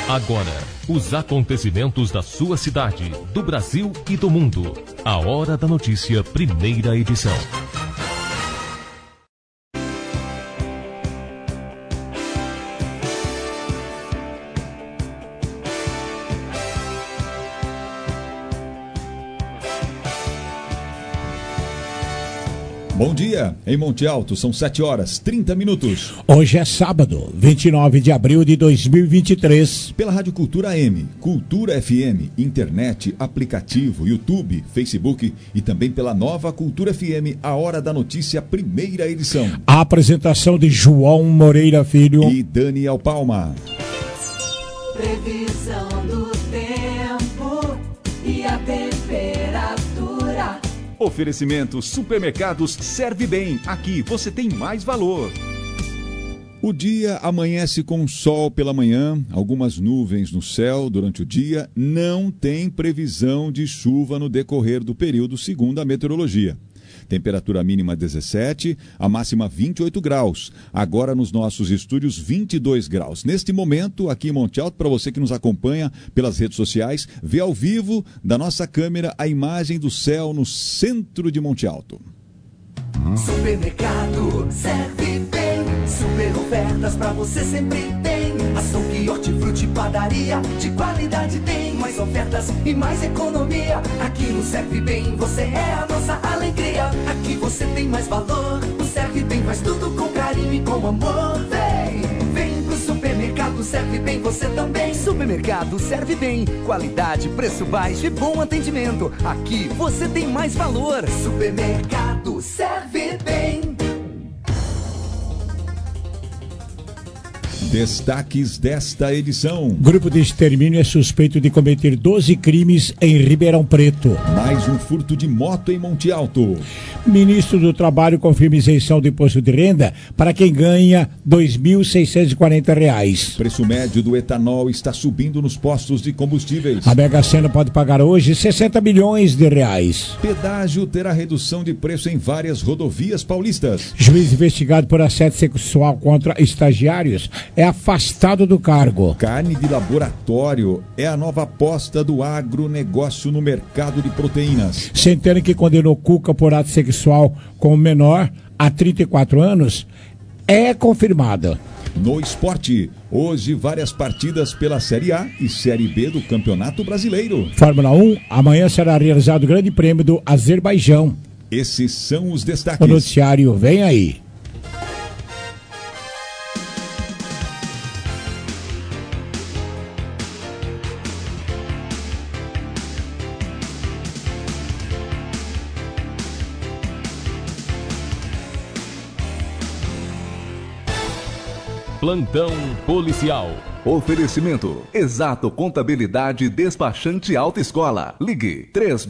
Agora, os acontecimentos da sua cidade, do Brasil e do mundo. A Hora da Notícia, primeira edição. Bom dia, em Monte Alto, são 7h30. Hoje é sábado, 29 de abril de 2023. Pela Rádio Cultura AM, Cultura FM, internet, aplicativo, YouTube, Facebook e também pela Nova Cultura FM, a Hora da Notícia, primeira edição. A apresentação de João Moreira Filho e Daniel Palma. Previsão do tempo e a temperatura. Oferecimento Supermercados Serve Bem. Aqui você tem mais valor. O dia amanhece com sol pela manhã, algumas nuvens no céu durante o dia. Não tem previsão de chuva no decorrer do período, segundo a meteorologia. Temperatura mínima 17, a máxima 28 graus. Agora nos nossos estúdios 22 graus. Neste momento, aqui em Monte Alto, para você que nos acompanha pelas redes sociais, vê ao vivo da nossa câmera a imagem do céu no centro de Monte Alto. Supermercado Serve Bem, super ofertas pra você sempre tem. Açougue, hortifruti, padaria, de qualidade tem. Mais ofertas e mais economia. Aqui no Serve Bem você é a nossa alegria. Aqui você tem mais valor. O Serve Bem faz tudo com carinho e com amor. Vem pro Supermercado Serve Bem você também. Supermercado Serve Bem, qualidade, preço baixo e bom atendimento. Aqui você tem mais valor. Supermercado Serve Bem. Destaques desta edição. Grupo de extermínio é suspeito de cometer 12 crimes em Ribeirão Preto. Mais um furto de moto em Monte Alto. Ministro do Trabalho confirma isenção do imposto de renda para quem ganha R$ 2.640. Preço médio do etanol está subindo nos postos de combustíveis. A Mega Sena pode pagar hoje 60 milhões de reais. Pedágio terá redução de preço em várias rodovias paulistas. Juiz investigado por assédio sexual contra estagiários é afastado do cargo. Carne de laboratório é a nova aposta do agronegócio no mercado de proteínas. Centeno, que condenou Cuca por ato sexual com o menor há 34 anos, é confirmada. No esporte, hoje várias partidas pela Série A e Série B do Campeonato Brasileiro. Fórmula 1, amanhã será realizado o Grande Prêmio do Azerbaijão. Esses são os destaques. O noticiário vem aí. Plantão policial. Oferecimento: Exato Contabilidade Despachante Alta Escola. Ligue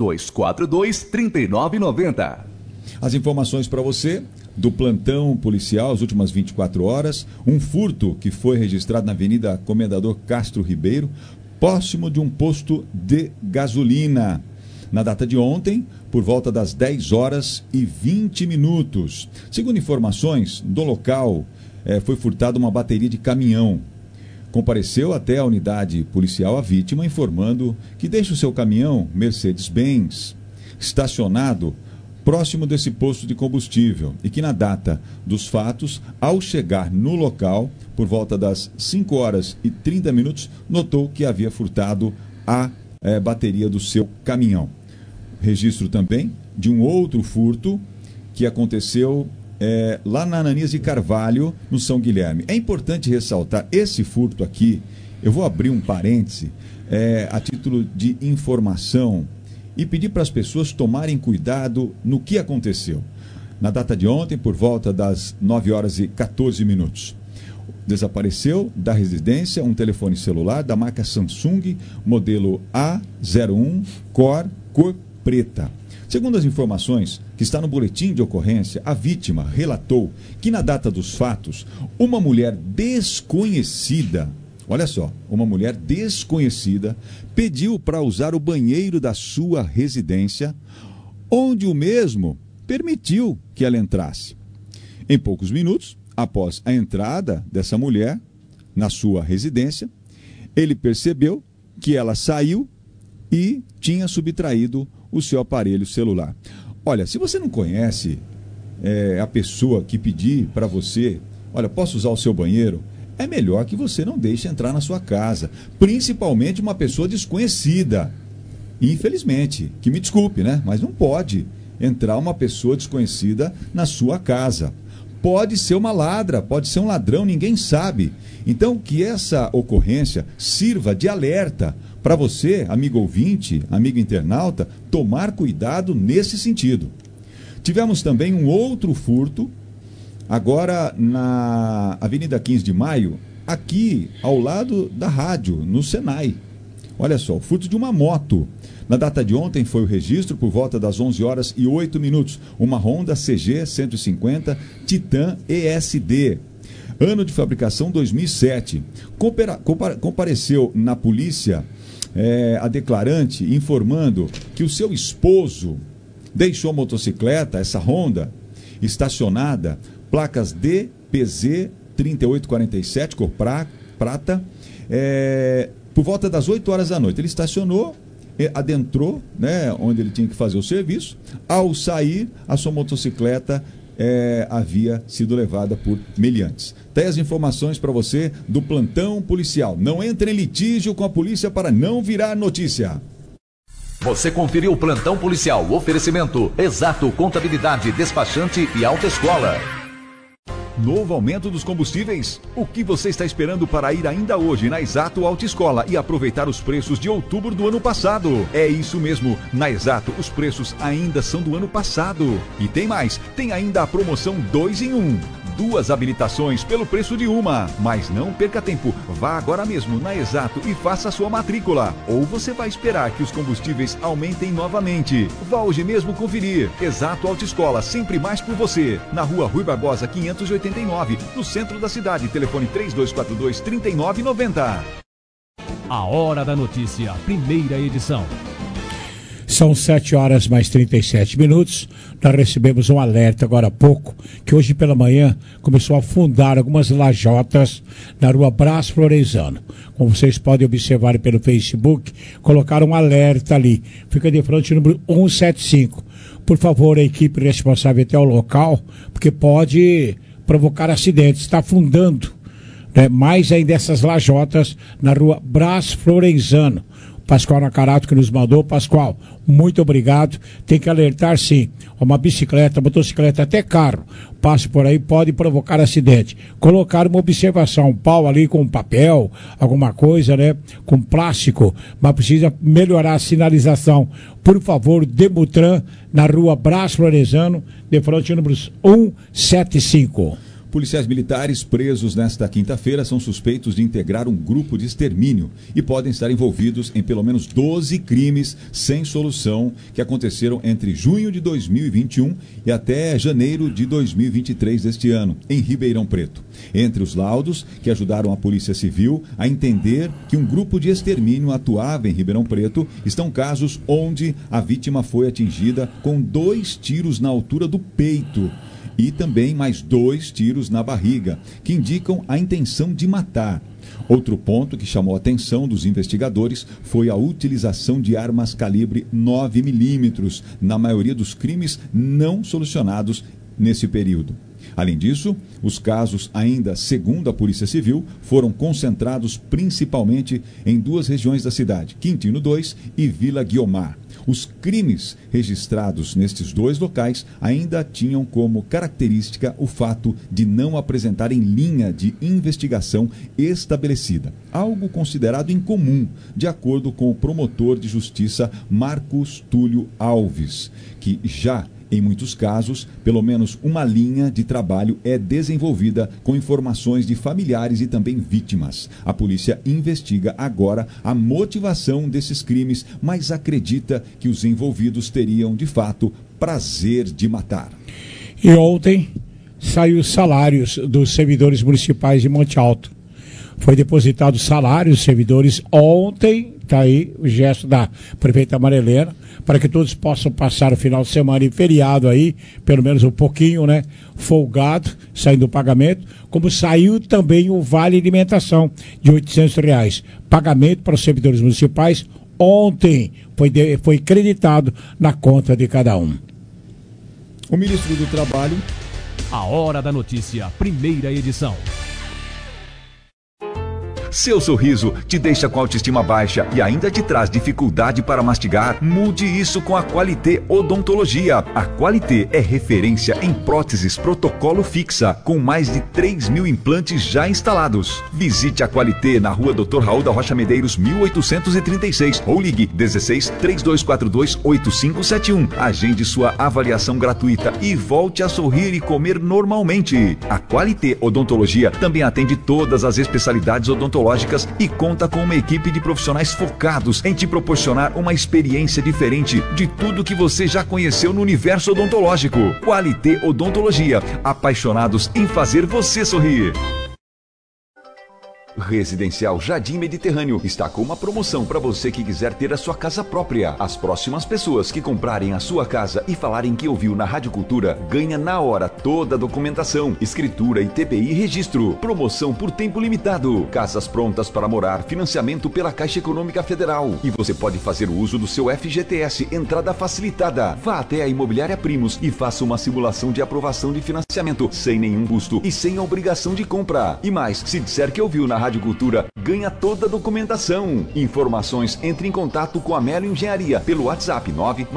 3242-3990. As informações para você do plantão policial, as últimas 24 horas. Um furto que foi registrado na Avenida Comendador Castro Ribeiro, próximo de um posto de gasolina. Na data de ontem, por volta das 10h20. Segundo informações do local, foi furtada uma bateria de caminhão. Compareceu até a unidade policial a vítima, informando que deixa o seu caminhão Mercedes-Benz estacionado próximo desse posto de combustível e que na data dos fatos, ao chegar no local, por volta das 5h30, notou que havia furtado a bateria do seu caminhão. Registro também de um outro furto que aconteceu lá na Ananias de Carvalho, no São Guilherme. É importante ressaltar esse furto aqui. Eu vou abrir um parêntese a título de informação e pedir para as pessoas tomarem cuidado no que aconteceu. Na data de ontem, por volta das 9h14, desapareceu da residência um telefone celular da marca Samsung, modelo A01 cor preta. Segundo as informações que está no boletim de ocorrência, a vítima relatou que na data dos fatos, uma mulher desconhecida, olha só, uma mulher desconhecida pediu para usar o banheiro da sua residência, onde o mesmo permitiu que ela entrasse. Em poucos minutos, após a entrada dessa mulher na sua residência, Ele percebeu que ela saiu e tinha subtraído o seu aparelho celular. Olha, se você não conhece a pessoa que pedir para você, olha, posso usar o seu banheiro? É melhor que você não deixe entrar na sua casa, principalmente uma pessoa desconhecida. Infelizmente, que me desculpe, né? Mas não pode entrar uma pessoa desconhecida na sua casa. Pode ser uma ladra, pode ser um ladrão, ninguém sabe. Então, que essa ocorrência sirva de alerta para você, amigo ouvinte, amigo internauta, tomar cuidado nesse sentido. Tivemos também um outro furto, agora na Avenida 15 de Maio, aqui ao lado da rádio, no Senai. Olha só, o furto de uma moto. Na data de ontem foi o registro por volta das 11h08, uma Honda CG 150 Titan ESD. Ano de fabricação 2007. Compareceu na polícia a declarante informando que o seu esposo deixou a motocicleta, essa Honda, estacionada, placas DPZ 3847, cor prata, por volta das 8 horas da noite. Ele estacionou, adentrou, né, onde ele tinha que fazer o serviço. Ao sair, a sua motocicleta havia sido levada por meliantes. Tem as informações para você do plantão policial. Não entre em litígio com a polícia para não virar notícia. Você conferiu o plantão policial. Oferecimento Exato Contabilidade, Despachante e Autoescola. Novo aumento dos combustíveis? O que você está esperando para ir ainda hoje na Exato Autoescola e aproveitar os preços de outubro do ano passado? É isso mesmo, na Exato os preços ainda são do ano passado. E tem mais, tem ainda a promoção 2 em 1. 2 habilitações pelo preço de uma. Mas não perca tempo, vá agora mesmo na Exato e faça a sua matrícula. Ou você vai esperar que os combustíveis aumentem novamente. Vá hoje mesmo conferir. Exato Autoescola, sempre mais por você. Na Rua Rui Barbosa 589, no centro da cidade. Telefone 3242-3990. A Hora da Notícia, primeira edição. São 7h mais 37. Nós recebemos um alerta agora há pouco, que hoje pela manhã começou a afundar algumas lajotas na Rua Brás Florenzano. Como vocês podem observar pelo Facebook, colocaram um alerta ali. Fica de frente número 175. Por favor, a equipe responsável até o local, porque pode provocar acidentes. Está afundando, né, mais ainda essas lajotas na Rua Brás Florenzano. Pascoal Nacarato que nos mandou. Pascoal, muito obrigado. Tem que alertar sim. Uma bicicleta, motocicleta, até carro, passe por aí, pode provocar acidente. Colocar uma observação, um pau ali com papel, alguma coisa, né? Com plástico, mas precisa melhorar a sinalização. Por favor, Demutran, na Rua Brás Florenzano, de frente números 175. Policiais militares presos nesta quinta-feira são suspeitos de integrar um grupo de extermínio e podem estar envolvidos em pelo menos 12 crimes sem solução que aconteceram entre junho de 2021 e até janeiro de 2023 deste ano, em Ribeirão Preto. Entre os laudos que ajudaram a Polícia Civil a entender que um grupo de extermínio atuava em Ribeirão Preto, estão casos onde a vítima foi atingida com 2 tiros na altura do peito e também mais 2 tiros na barriga, que indicam a intenção de matar. Outro ponto que chamou a atenção dos investigadores foi a utilização de armas calibre 9mm, na maioria dos crimes não solucionados nesse período. Além disso, os casos, ainda segundo a Polícia Civil, foram concentrados principalmente em 2 regiões da cidade, Quintino 2 e Vila Guiomar. Os crimes registrados nestes 2 locais ainda tinham como característica o fato de não apresentarem linha de investigação estabelecida, algo considerado incomum, de acordo com o promotor de justiça Marcos Túlio Alves, que já em muitos casos, pelo menos uma linha de trabalho é desenvolvida com informações de familiares e também vítimas. A polícia investiga agora a motivação desses crimes, mas acredita que os envolvidos teriam, de fato, prazer de matar. E ontem saiu os salários dos servidores municipais de Monte Alto. Foi depositado o salário dos servidores ontem, está aí o gesto da prefeita Maria Helena, para que todos possam passar o final de semana e feriado aí, pelo menos um pouquinho, né, folgado, saindo do pagamento, como saiu também o Vale Alimentação de R$800. Pagamento para os servidores municipais ontem foi creditado na conta de cada um. O ministro do Trabalho. A Hora da Notícia, primeira edição. Seu sorriso te deixa com autoestima baixa e ainda te traz dificuldade para mastigar? Mude isso com a Qualité Odontologia. A Qualité é referência em próteses protocolo fixa, com mais de 3.000 implantes já instalados. Visite a Qualité na rua Dr. Raul da Rocha Medeiros, 1836, ou ligue 16-3242-8571. Agende sua avaliação gratuita e volte a sorrir e comer normalmente. A Qualité Odontologia também atende todas as especialidades odontológicas e conta com uma equipe de profissionais focados em te proporcionar uma experiência diferente de tudo que você já conheceu no universo odontológico. Qualité Odontologia, apaixonados em fazer você sorrir. Residencial Jardim Mediterrâneo está com uma promoção para você que quiser ter a sua casa própria. As próximas pessoas que comprarem a sua casa e falarem que ouviu na Rádio Cultura, ganha na hora toda a documentação, escritura, ITBI e registro. Promoção por tempo limitado. Casas prontas para morar, financiamento pela Caixa Econômica Federal. E você pode fazer o uso do seu FGTS, entrada facilitada. Vá até a Imobiliária Primos e faça uma simulação de aprovação de financiamento, sem nenhum custo e sem obrigação de compra. E mais, se disser que ouviu na Rádio Cultura, ganha toda a documentação. Informações, entre em contato com a Melo Engenharia pelo WhatsApp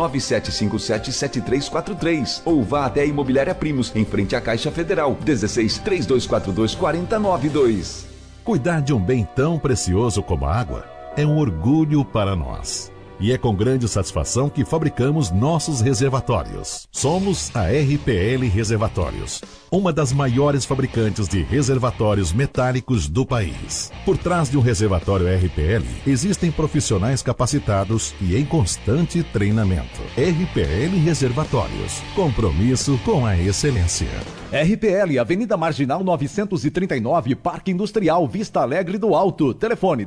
997577343 ou vá até a Imobiliária Primos, em frente à Caixa Federal, 16-3242-4092. Cuidar de um bem tão precioso como a água é um orgulho para nós. E é com grande satisfação que fabricamos nossos reservatórios. Somos a RPL Reservatórios, uma das maiores fabricantes de reservatórios metálicos do país. Por trás de um reservatório RPL, existem profissionais capacitados e em constante treinamento. RPL Reservatórios, compromisso com a excelência. RPL, Avenida Marginal 939, Parque Industrial, Vista Alegre do Alto. Telefone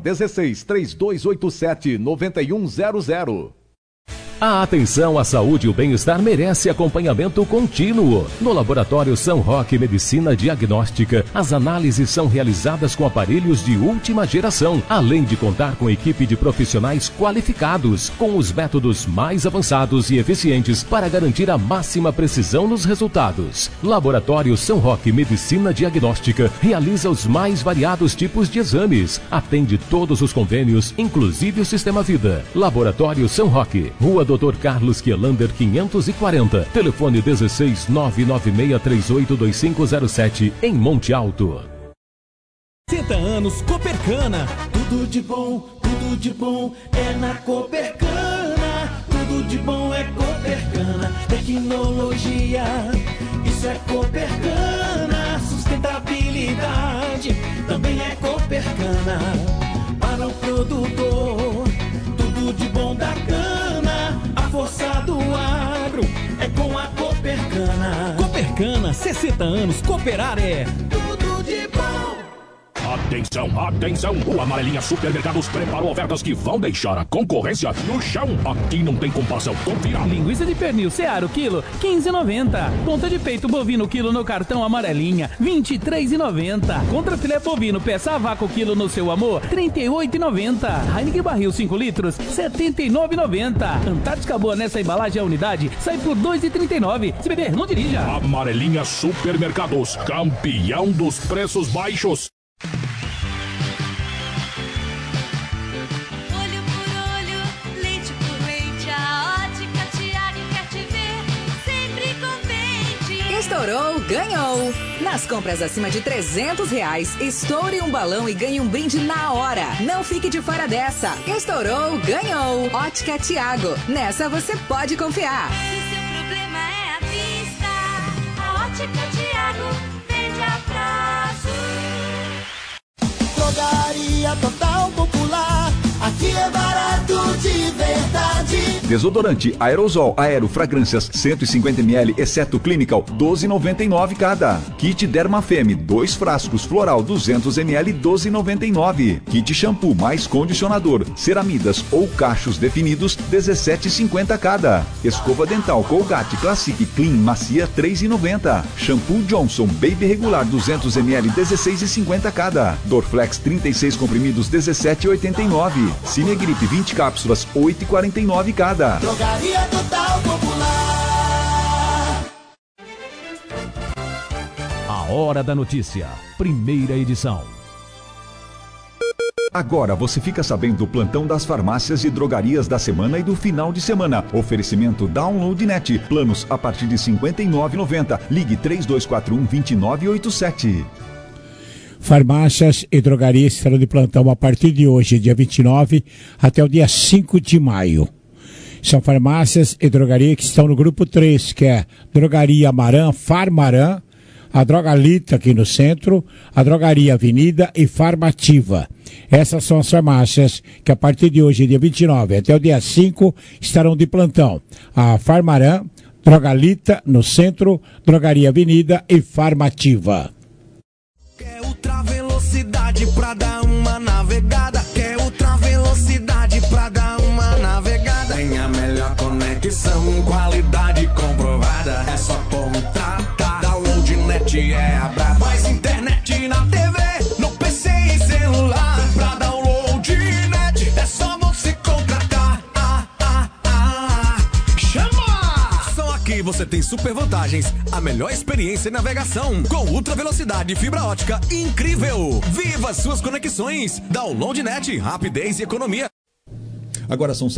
16-3287-9100. A atenção à saúde e o bem-estar merece acompanhamento contínuo. No Laboratório São Roque Medicina Diagnóstica, as análises são realizadas com aparelhos de última geração, além de contar com equipe de profissionais qualificados, com os métodos mais avançados e eficientes para garantir a máxima precisão nos resultados. Laboratório São Roque Medicina Diagnóstica realiza os mais variados tipos de exames, atende todos os convênios, inclusive o Sistema Vida. Laboratório São Roque, Rua Dr. Carlos Quielander 540, telefone 16-996382507, em Monte Alto. 60 anos Copercana, tudo de bom é na Copercana, tudo de bom é Copercana, tecnologia, isso é Copercana, sustentabilidade, também é Copercana, para o produtor, tudo de bom da cana. A força do agro é com a Copercana. Copercana, 60 anos, cooperar é tudo de bom. Atenção, atenção! O Amarelinha Supermercados preparou ofertas que vão deixar a concorrência no chão. Aqui não tem comparação. Confira. Linguiça de pernil Seara, o quilo, R$15,90. Ponta de peito bovino, quilo no cartão Amarelinha, R$23,90. Contra filé bovino, peça a vácuo, quilo no Seu Amor, R$38,90. Heineken Barril 5 litros, R$79,90. Antártica Boa nessa embalagem, a unidade, sai por R$2,39. Se beber, não dirija. Amarelinha Supermercados, campeão dos preços baixos. Olho por olho, leite por leite, a Ótica Tiago quer te ver sempre contente. Estourou, ganhou! Nas compras acima de R$300, estoure um balão e ganhe um brinde na hora. Não fique de fora dessa. Estourou, ganhou! Ótica Tiago, nessa você pode confiar. Se seu problema é a vista, a Ótica Tiago vende a prazo. Drogaria Total Popular, aqui é barato de verdade. Desodorante Aerosol Aero Fragrâncias 150ml, exceto Clinical, 12,99 cada. Kit Dermafeme, 2 frascos floral 200ml, 12,99. Kit shampoo mais condicionador, ceramidas ou cachos definidos, 17,50 cada. Escova dental Colgate Classic Clean Macia, 3,90. Shampoo Johnson Baby Regular 200ml, 16,50 cada. Dorflex 36 comprimidos, 17,89. Cinegripe 20 cápsulas, 8,49 cada. Drogaria Total Popular. A Hora da Notícia, primeira edição. Agora você fica sabendo do plantão das farmácias e drogarias da semana e do final de semana. Oferecimento Download Net. Planos a partir de R$ 59,90. Ligue 3241-2987. Farmácias e drogarias estarão de plantão a partir de hoje, dia 29, até o dia 5 de maio. São farmácias e drogarias que estão no grupo 3, que é Drogaria Maran, Farmaran, a Drogalita aqui no centro, a Drogaria Avenida e Farmativa. Essas são as farmácias que a partir de hoje, dia 29, até o dia 5, estarão de plantão. A Farmaran, Drogalita no centro, Drogaria Avenida e Farmativa. Quer ultra velocidade pra dar uma navegada? Quer ultra velocidade pra dar uma navegada? Tem a melhor conexão, qualidade comprovada. É só contratar. Download Net é a braba. Mais internet na TV, no PC e celular. Pra Download Net é só você contratar. Chama! Só aqui você tem super vantagens, a melhor experiência em navegação, com ultra velocidade e fibra ótica incrível. Viva suas conexões. Download Net, rapidez e economia. Agora são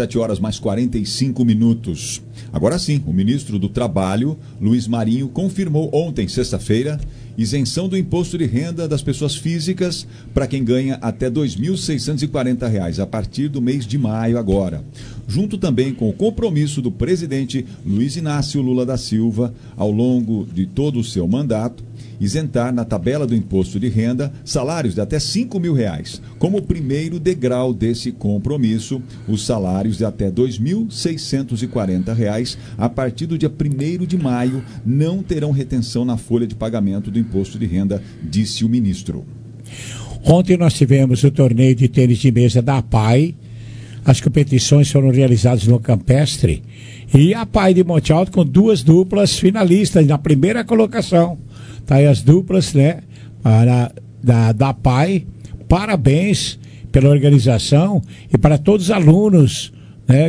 7h45. Agora sim, o ministro do Trabalho, Luiz Marinho, confirmou ontem, sexta-feira, isenção do imposto de renda das pessoas físicas para quem ganha até R$ 2.640 a partir do mês de maio agora. Junto também com o compromisso do presidente Luiz Inácio Lula da Silva, ao longo de todo o seu mandato, isentar na tabela do imposto de renda salários de até R$ 5.000. Como primeiro degrau desse compromisso, os salários de até R$ 2.640 a partir do dia 1º de maio não terão retenção na folha de pagamento do imposto de renda, disse o ministro. Ontem nós tivemos o torneio de tênis de mesa da APAI. As competições foram realizadas no Campestre e a APAI de Monte Alto com 2 duplas finalistas na primeira colocação. Tá aí as duplas, né, da APAI. Parabéns pela organização e para todos os alunos, né,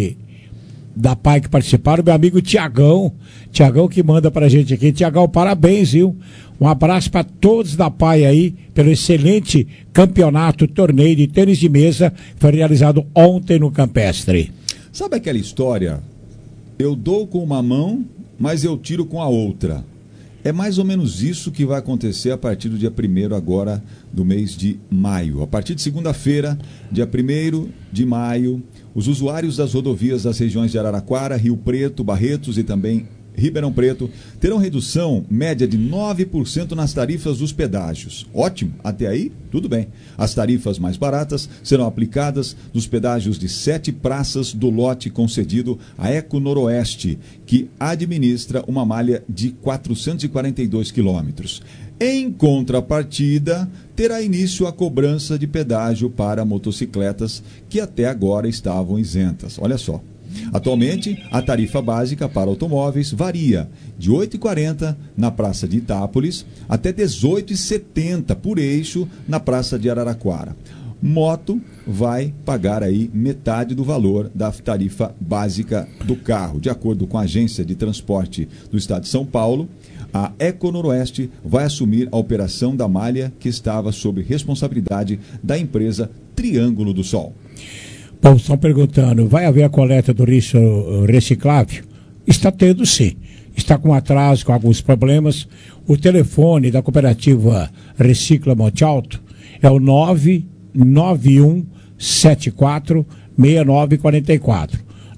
da APAI que participaram. Meu amigo Tiagão que manda pra gente aqui. Tiagão, parabéns, viu? Um abraço para todos da APAI aí, pelo excelente campeonato, torneio de tênis de mesa que foi realizado ontem no Campestre. Sabe aquela história? Eu dou com uma mão, mas eu tiro com a outra. É mais ou menos isso que vai acontecer a partir do dia 1º agora do mês de maio. A partir de segunda-feira, dia 1º de maio, os usuários das rodovias das regiões de Araraquara, Rio Preto, Barretos e também Ribeirão Preto terão redução média de 9% nas tarifas dos pedágios. Ótimo, até aí tudo bem. As tarifas mais baratas serão aplicadas nos pedágios de 7 praças do lote concedido à Eco Noroeste, que administra uma malha de 442 quilômetros. Em contrapartida, terá início a cobrança de pedágio para motocicletas que até agora estavam isentas. Olha só. Atualmente, a tarifa básica para automóveis varia de R$ 8,40 na Praça de Itápolis até R$ 18,70 por eixo na Praça de Araraquara. Moto vai pagar aí metade do valor da tarifa básica do carro. De acordo com a Agência de Transporte do Estado de São Paulo, a Eco Noroeste vai assumir a operação da malha que estava sob responsabilidade da empresa Triângulo do Sol. Bom, estão perguntando, vai haver a coleta do lixo reciclável? Está tendo sim. Está com atraso, com alguns problemas. O telefone da cooperativa Recicla Monte Alto é o 99174-6944.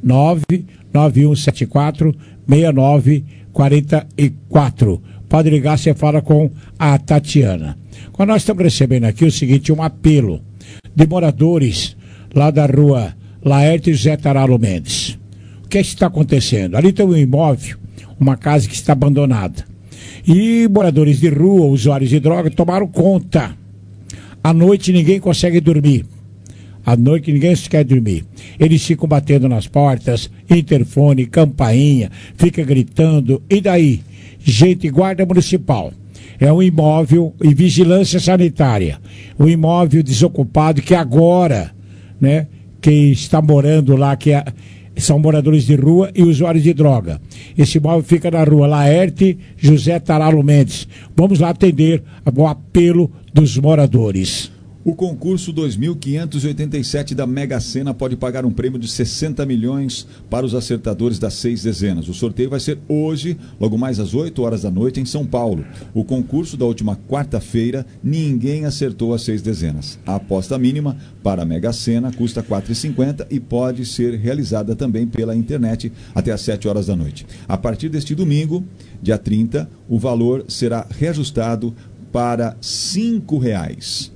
99174-6944. Pode ligar, você fala com a Tatiana. Quando nós estamos recebendo aqui o seguinte, um apelo de moradores lá da rua Laerte José Taralo Mendes. que está acontecendo? Ali tem um imóvel, uma casa que está abandonada. E moradores de rua, usuários de droga, tomaram conta. À noite ninguém consegue dormir. À noite ninguém quer dormir. Eles ficam batendo nas portas, interfone, campainha, fica gritando. E daí? Gente, guarda municipal. É um imóvel e vigilância sanitária. Um imóvel desocupado que agora, né, quem está morando lá, são moradores de rua e usuários de droga. Esse imóvel fica na rua Laerte José Taralo Mendes. Vamos lá atender o apelo dos moradores. O concurso 2587 da Mega Sena pode pagar um prêmio de 60 milhões para os acertadores das 6 dezenas. O sorteio vai ser hoje, logo mais às 8 horas da noite, em São Paulo. O concurso da última quarta-feira, ninguém acertou as 6 dezenas. A aposta mínima para a Mega Sena custa R$ 4,50 e pode ser realizada também pela internet até às 7 horas da noite. A partir deste domingo, dia 30, o valor será reajustado para R$ 5,00.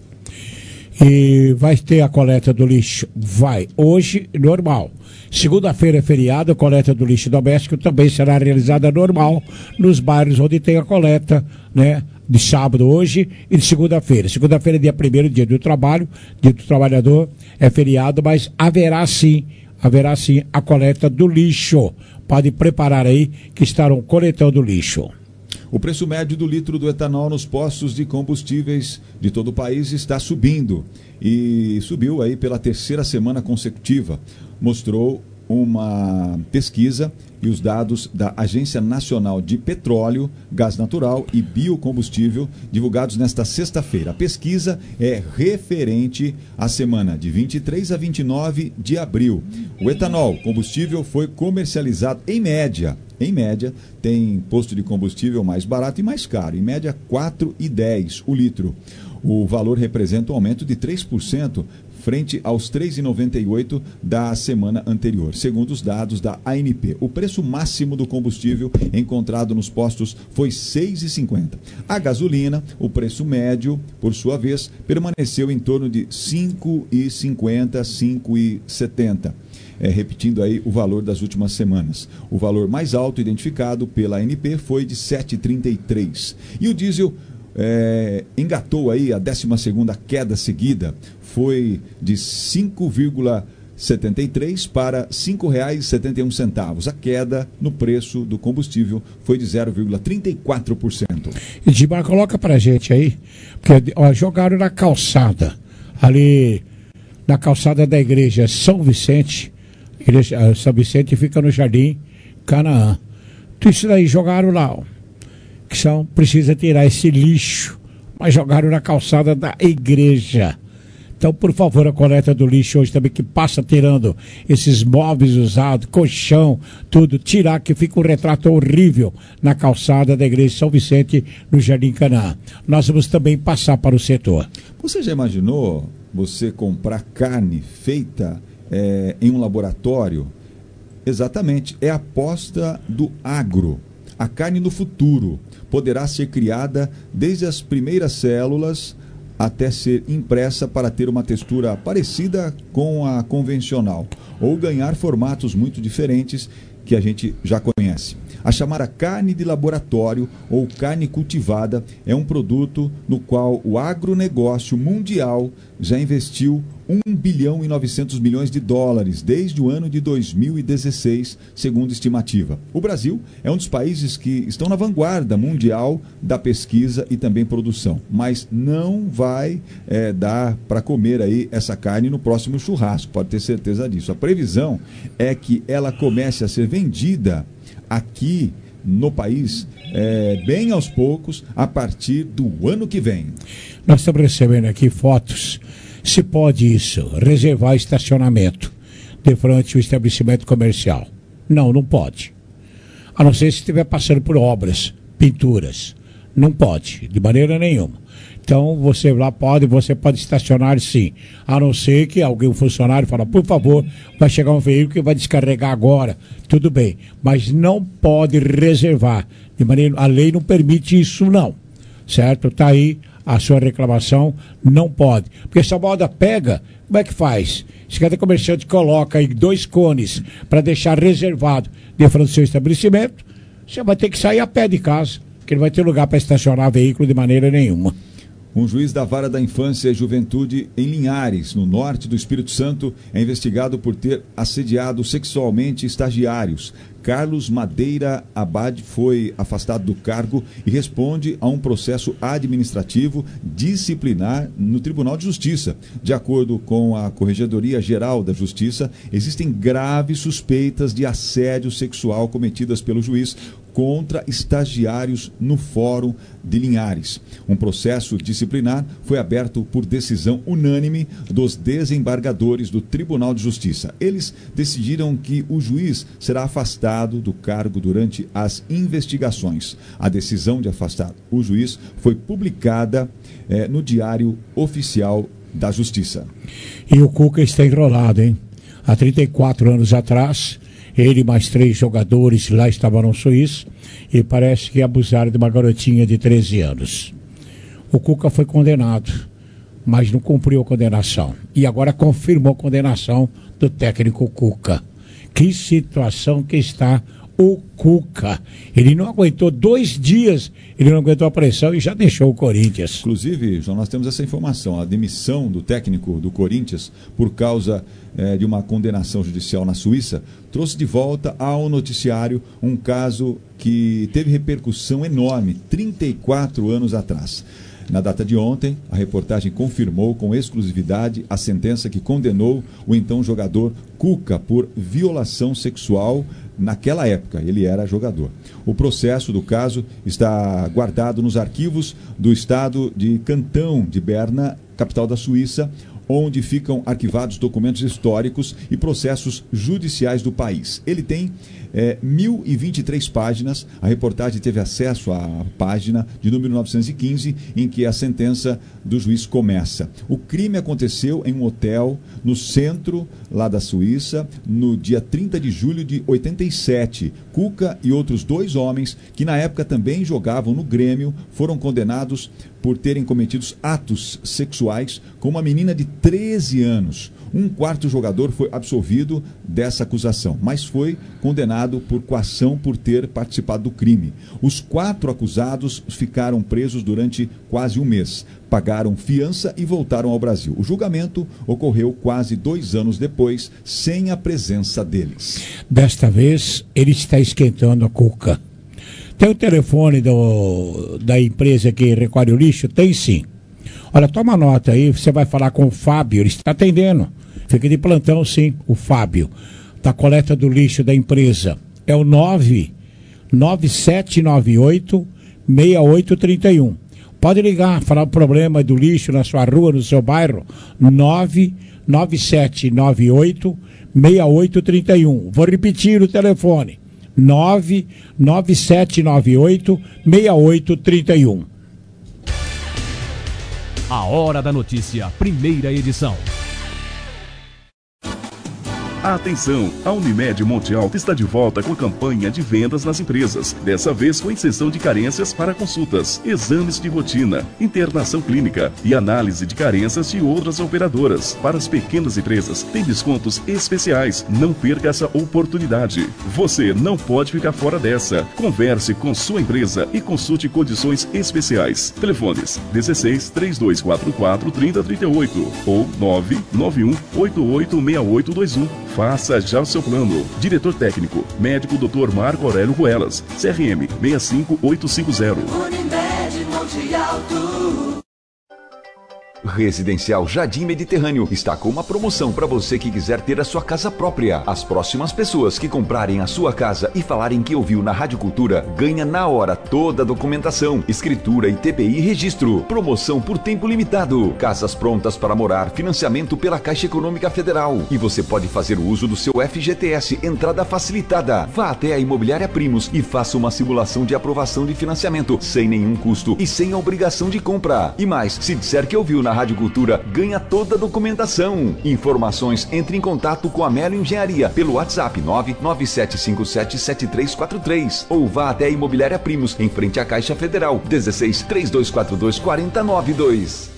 E vai ter a coleta do lixo? Vai. Hoje, normal. Segunda-feira é feriado, a coleta do lixo doméstico também será realizada normal nos bairros onde tem a coleta, né? De sábado hoje e de segunda-feira. Segunda-feira é dia 1º, dia do trabalho, dia do trabalhador, é feriado, mas haverá sim a coleta do lixo. Pode preparar aí que estarão coletando o lixo. O preço médio do litro do etanol nos postos de combustíveis de todo o país está subindo e subiu aí pela 3ª semana consecutiva, mostrou uma pesquisa e os dados da Agência Nacional de Petróleo, Gás Natural e Biocombustível divulgados nesta sexta-feira. A pesquisa é referente à semana de 23 a 29 de abril. O etanol, combustível, foi comercializado em média, tem posto de combustível mais barato e mais caro, em média R$ 4,10 o litro. O valor representa um aumento de 3% frente aos R$ 3,98 da semana anterior, segundo os dados da ANP. O preço máximo do combustível encontrado nos postos foi R$ 6,50. A gasolina, o preço médio, por sua vez, permaneceu em torno de R$ 5,50, R$ 5,70. Repetindo aí o valor das últimas semanas. O valor mais alto identificado pela ANP foi de R$ 7,33. E o diesel engatou aí a 12ª queda seguida, foi de 5,73 para R$ 5,71. A queda no preço do combustível foi de 0,34%. Edmar, coloca pra gente aí, porque jogaram na calçada, ali na calçada da igreja São Vicente. São Vicente fica no Jardim Canaã. Então isso daí jogaram lá, ó, que precisa tirar esse lixo, mas jogaram na calçada da igreja. Então, por favor, a coleta do lixo hoje também, que passa tirando esses móveis usados, colchão, tudo, tirar, que fica um retrato horrível na calçada da igreja São Vicente, no Jardim Canaã. Nós vamos também passar para o setor. Você já imaginou você comprar carne feita em um laboratório? Exatamente, é a aposta do agro. A carne no futuro poderá ser criada desde as primeiras células até ser impressa para ter uma textura parecida com a convencional ou ganhar formatos muito diferentes que a gente já conhece. A chamada carne de laboratório ou carne cultivada é um produto no qual o agronegócio mundial já investiu US$ 1,9 bilhão desde o ano de 2016, segundo estimativa. O Brasil é um dos países que estão na vanguarda mundial da pesquisa e também produção, mas não vai dar para comer aí essa carne no próximo churrasco, pode ter certeza disso. A previsão é que ela comece a ser vendida aqui no país bem aos poucos a partir do ano que vem. Nós estamos recebendo aqui fotos. Se pode isso, reservar estacionamento de frente ao estabelecimento comercial? Não, não pode. A não ser se estiver passando por obras, pinturas. Não pode, de maneira nenhuma. Então, você pode estacionar sim. A não ser que um funcionário fala, por favor, vai chegar um veículo que vai descarregar agora. Tudo bem, mas não pode reservar. De maneira, a lei não permite isso não. Certo? Está aí a sua reclamação, não pode. Porque se a moda pega, como é que faz? Se cada comerciante coloca aí 2 cones para deixar reservado de frente ao seu estabelecimento, você vai ter que sair a pé de casa, porque não vai ter lugar para estacionar veículo de maneira nenhuma. Um juiz da Vara da Infância e Juventude em Linhares, no norte do Espírito Santo, é investigado por ter assediado sexualmente estagiários. Carlos Madeira Abad foi afastado do cargo e responde a um processo administrativo disciplinar no Tribunal de Justiça. De acordo com a Corregedoria Geral da Justiça, existem graves suspeitas de assédio sexual cometidas pelo juiz contra estagiários no Fórum de Linhares. Um processo disciplinar foi aberto por decisão unânime dos desembargadores do Tribunal de Justiça. Eles decidiram que o juiz será afastado do cargo durante as investigações. A decisão de afastar o juiz foi publicada no Diário Oficial da Justiça. E o Cuca está enrolado, hein? Há 34 anos atrás, ele e mais 3 jogadores lá estavam no Suíço e parece que abusaram de uma garotinha de 13 anos. O Cuca foi condenado, mas não cumpriu a condenação. E agora confirmou a condenação do técnico Cuca. Que situação que está o Cuca. Ele não aguentou 2 dias, ele não aguentou a pressão e já deixou o Corinthians. Inclusive, João, nós temos essa informação, a demissão do técnico do Corinthians por causa de uma condenação judicial na Suíça, trouxe de volta ao noticiário um caso que teve repercussão enorme, 34 anos atrás. Na data de ontem, a reportagem confirmou com exclusividade a sentença que condenou o então jogador Cuca por violação sexual naquela época. Ele era jogador. O processo do caso está guardado nos arquivos do estado de Cantão de Berna, capital da Suíça, onde ficam arquivados documentos históricos e processos judiciais do país. Ele tem 1.023 páginas. A reportagem teve acesso à página de número 915, em que a sentença do juiz começa. O crime aconteceu em um hotel no centro lá da Suíça, no dia 30 de julho de 87. Cuca e outros 2 homens, que na época também jogavam no Grêmio, foram condenados por terem cometido atos sexuais com uma menina de 13 anos. Um 4º jogador foi absolvido dessa acusação, mas foi condenado por coação por ter participado do crime. Os 4 acusados ficaram presos durante quase um mês, pagaram fiança e voltaram ao Brasil. O julgamento ocorreu quase 2 anos depois, sem a presença deles. Desta vez, ele está esquentando a Cuca. Tem o telefone da empresa que recolhe o lixo? Tem sim. Olha, toma nota aí, você vai falar com o Fábio, ele está atendendo. Fica de plantão sim, o Fábio, da coleta do lixo da empresa. É o 99798-6831. Pode ligar, falar o problema do lixo na sua rua, no seu bairro. 99798-6831. Vou repetir o telefone. 99798-6831. A Hora da Notícia, primeira edição. Atenção, a Unimed Monte Alto está de volta com a campanha de vendas nas empresas. Dessa vez com isenção de carências para consultas, exames de rotina, internação clínica e análise de carências de outras operadoras. Para as pequenas empresas, tem descontos especiais. Não perca essa oportunidade. Você não pode ficar fora dessa. Converse com sua empresa e consulte condições especiais. Telefones 16 3244 3038 ou 991 886821. Faça já o seu plano. Diretor técnico, médico Dr. Marco Aurélio Ruelas, CRM 65850. Unimed Monte Alto. Residencial Jardim Mediterrâneo está com uma promoção para você que quiser ter a sua casa própria. As próximas pessoas que comprarem a sua casa e falarem que ouviu na Rádio Cultura, ganha na hora toda a documentação, escritura, ITBI e registro. Promoção por tempo limitado. Casas prontas para morar, financiamento pela Caixa Econômica Federal. E você pode fazer o uso do seu FGTS, entrada facilitada. Vá até a Imobiliária Primos e faça uma simulação de aprovação de financiamento, sem nenhum custo e sem a obrigação de compra. E mais, se disser que ouviu na na Rádio Cultura ganha toda a documentação. Informações, entre em contato com a Melo Engenharia pelo WhatsApp 997577343 ou vá até a Imobiliária Primos, em frente à Caixa Federal, 16 3242 4092.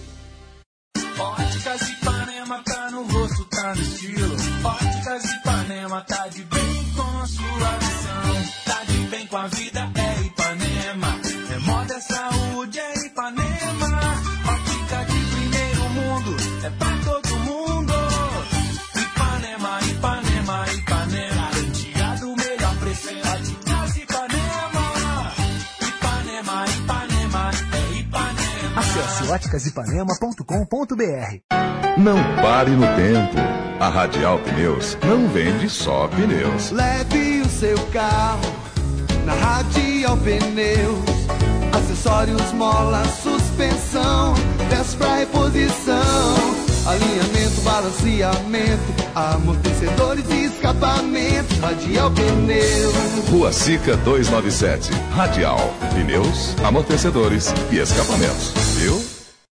Óticas Ipanema tá no rosto, tá no estilo. Óticas Ipanema tá de bem com a sua visão. Tá de bem com a vida, é Ipanema. É moda, é saúde, é Ipanema. Ótica de primeiro mundo, é pra todo mundo. Ipanema, Ipanema, Ipanema. Garantia do melhor preço, Óticas Ipanema. Ipanema, Ipanema, é Ipanema. Acesse óticasipanema.com.br. Não pare no tempo. A Radial Pneus não vende só pneus. Leve o seu carro na Radial Pneus. Acessórios, mola, suspensão, peças pra reposição, alinhamento, balanceamento, amortecedores e escapamentos. Radial Pneus. Rua Sica 297. Radial Pneus, amortecedores e escapamentos. Viu?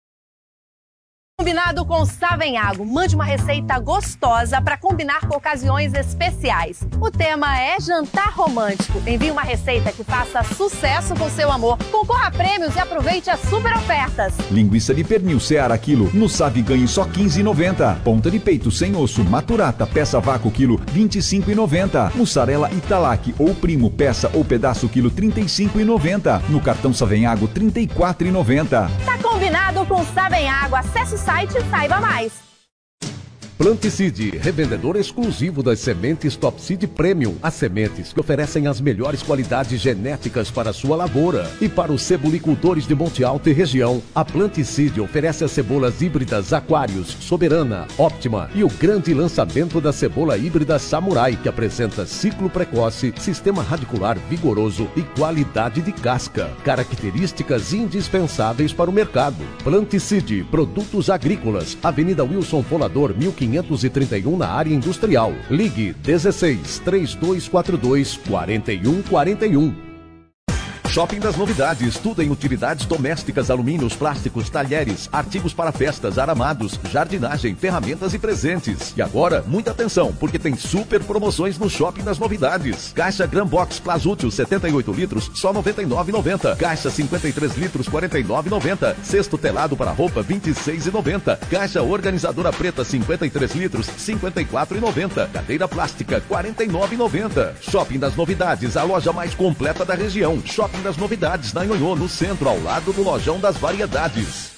Combinado com Savenhago. Mande uma receita gostosa para combinar com ocasiões especiais. O tema é jantar romântico. Envie uma receita que faça sucesso com seu amor. Concorra a prêmios e aproveite as super ofertas. Linguiça de pernil Seara quilo, no Save ganhe só R$ 15,90. Ponta de peito sem osso, maturata, peça vácuo quilo, R$ 25,90. Mussarela Italac ou primo, peça ou pedaço quilo, R$ 35,90. No cartão Savenhago, R$ 34,90. Tá combinado com Savenhago. Acesse o site e saiba mais. Planticide, revendedor exclusivo das sementes Top Seed Premium. As sementes que oferecem as melhores qualidades genéticas para a sua lavoura. E para os cebolicultores de Monte Alto e região, a Planticide oferece as cebolas híbridas Aquários, Soberana, Óptima e o grande lançamento da cebola híbrida Samurai, que apresenta ciclo precoce, sistema radicular vigoroso e qualidade de casca. Características indispensáveis para o mercado. Planticide, produtos agrícolas, Avenida Wilson Folador, 1531 na área industrial. Ligue 16 3242 4141. Shopping das Novidades, tudo em utilidades domésticas, alumínios, plásticos, talheres, artigos para festas, aramados, jardinagem, ferramentas e presentes. E agora, muita atenção, porque tem super promoções no Shopping das Novidades. Caixa Gran Box Plasútil 78 litros, só R$ 99,90. Caixa 53 litros, R$ 49,90. Cesto telado para roupa, R$ 26,90. Caixa organizadora preta 53 litros, R$ 54,90. Cadeira plástica, R$ 49,90. Shopping das Novidades, a loja mais completa da região. Shopping das Novidades, na Nhonhô, no centro, ao lado do Lojão das Variedades.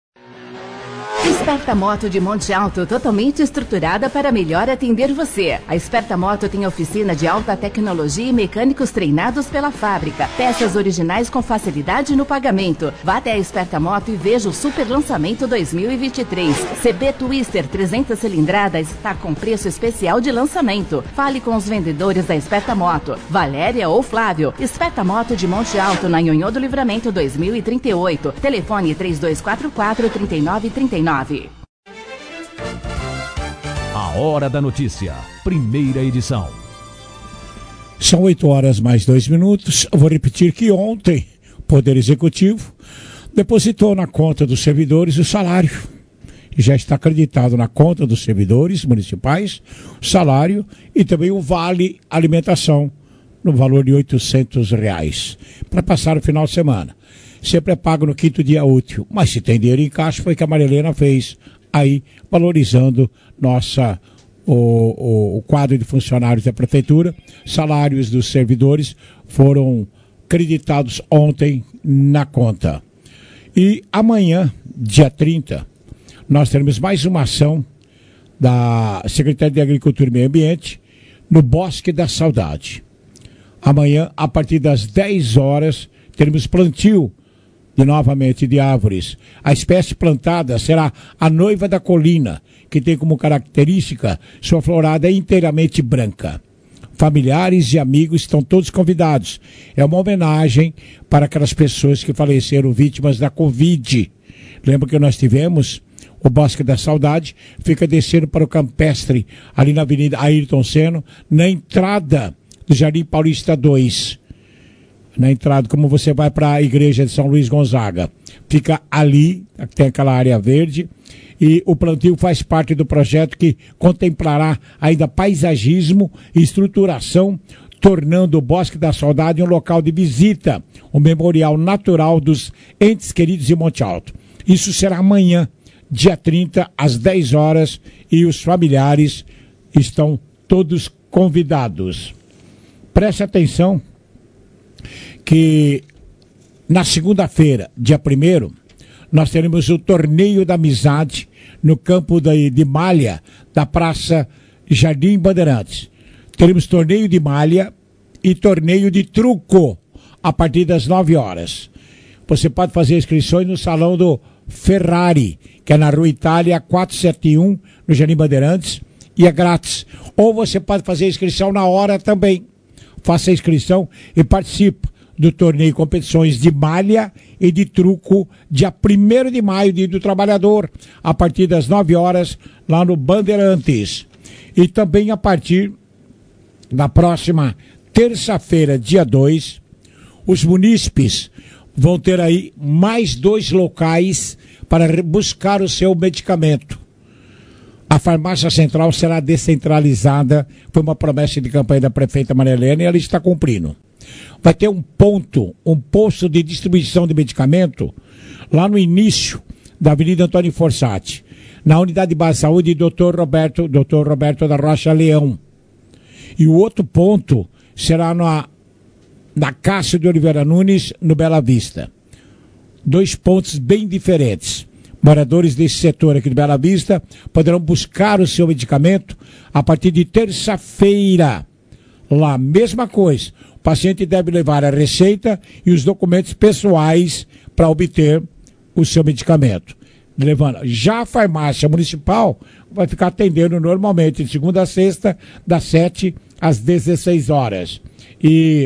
Esperta Moto de Monte Alto, totalmente estruturada para melhor atender você. A Esperta Moto tem oficina de alta tecnologia e mecânicos treinados pela fábrica. Peças originais com facilidade no pagamento. Vá até a Esperta Moto e veja o super lançamento 2023. CB Twister 300 cilindradas está com preço especial de lançamento. Fale com os vendedores da Esperta Moto, Valéria ou Flávio. Esperta Moto de Monte Alto, na Nhonhô do Livramento 2038. Telefone 3244-3939. A Hora da Notícia, primeira edição. São 8h mais 2. Eu vou repetir que ontem o Poder Executivo depositou na conta dos servidores o salário. Já está acreditado na conta dos servidores municipais o salário e também o vale alimentação no valor de R$ 800 para passar o final de semana. Sempre é pago no 5º dia útil, mas se tem dinheiro em caixa, foi o que a Maria Helena fez, aí valorizando o quadro de funcionários da prefeitura. Salários dos servidores foram creditados ontem na conta. E amanhã, dia 30, nós teremos mais uma ação da Secretaria de Agricultura e Meio Ambiente no Bosque da Saudade. Amanhã, a partir das 10 horas, teremos plantio novamente de árvores. A espécie plantada será a noiva da colina, que tem como característica sua florada inteiramente branca. Familiares e amigos estão todos convidados. É uma homenagem para aquelas pessoas que faleceram vítimas da Covid. Lembra que nós tivemos o Bosque da Saudade, fica descendo para o Campestre, ali na Avenida Ayrton Senna, na entrada do Jardim Paulista 2. Na entrada, como você vai para a igreja de São Luís Gonzaga. fica ali, tem aquela área verde, e o plantio faz parte do projeto que contemplará ainda paisagismo e estruturação, tornando o Bosque da Saudade um local de visita, um memorial natural dos entes queridos de Monte Alto. Isso será amanhã, dia 30, às 10 horas, e os familiares estão todos convidados. Preste atenção que na segunda-feira, dia 1º, nós teremos o Torneio da Amizade no campo de malha da Praça Jardim Bandeirantes. Teremos torneio de malha e torneio de truco a partir das 9 horas. Você pode fazer inscrições no Salão do Ferrari, que é na Rua Itália 471, no Jardim Bandeirantes, e é grátis. Ou você pode fazer inscrição na hora também. Faça a inscrição e participe do torneio e competições de malha e de truco, dia 1º de maio, Dia do Trabalhador, a partir das 9 horas, lá no Bandeirantes. E também a partir da próxima terça-feira, dia 2, os munícipes vão ter aí mais 2 locais para buscar o seu medicamento. A farmácia central será descentralizada, foi uma promessa de campanha da prefeita Maria Helena e ela está cumprindo. Vai ter um posto de distribuição de medicamento lá no início da Avenida Antônio Fossati, na Unidade de Base de Saúde Dr. Roberto da Rocha Leão. E o outro ponto será na Cássio de Oliveira Nunes, no Bela Vista. 2 pontos bem diferentes. Moradores desse setor aqui do Bela Vista poderão buscar o seu medicamento a partir de terça-feira. Lá, mesma coisa. O paciente deve levar a receita e os documentos pessoais para obter o seu medicamento. Já a farmácia municipal vai ficar atendendo normalmente de segunda a sexta, das 7 às 16 horas. E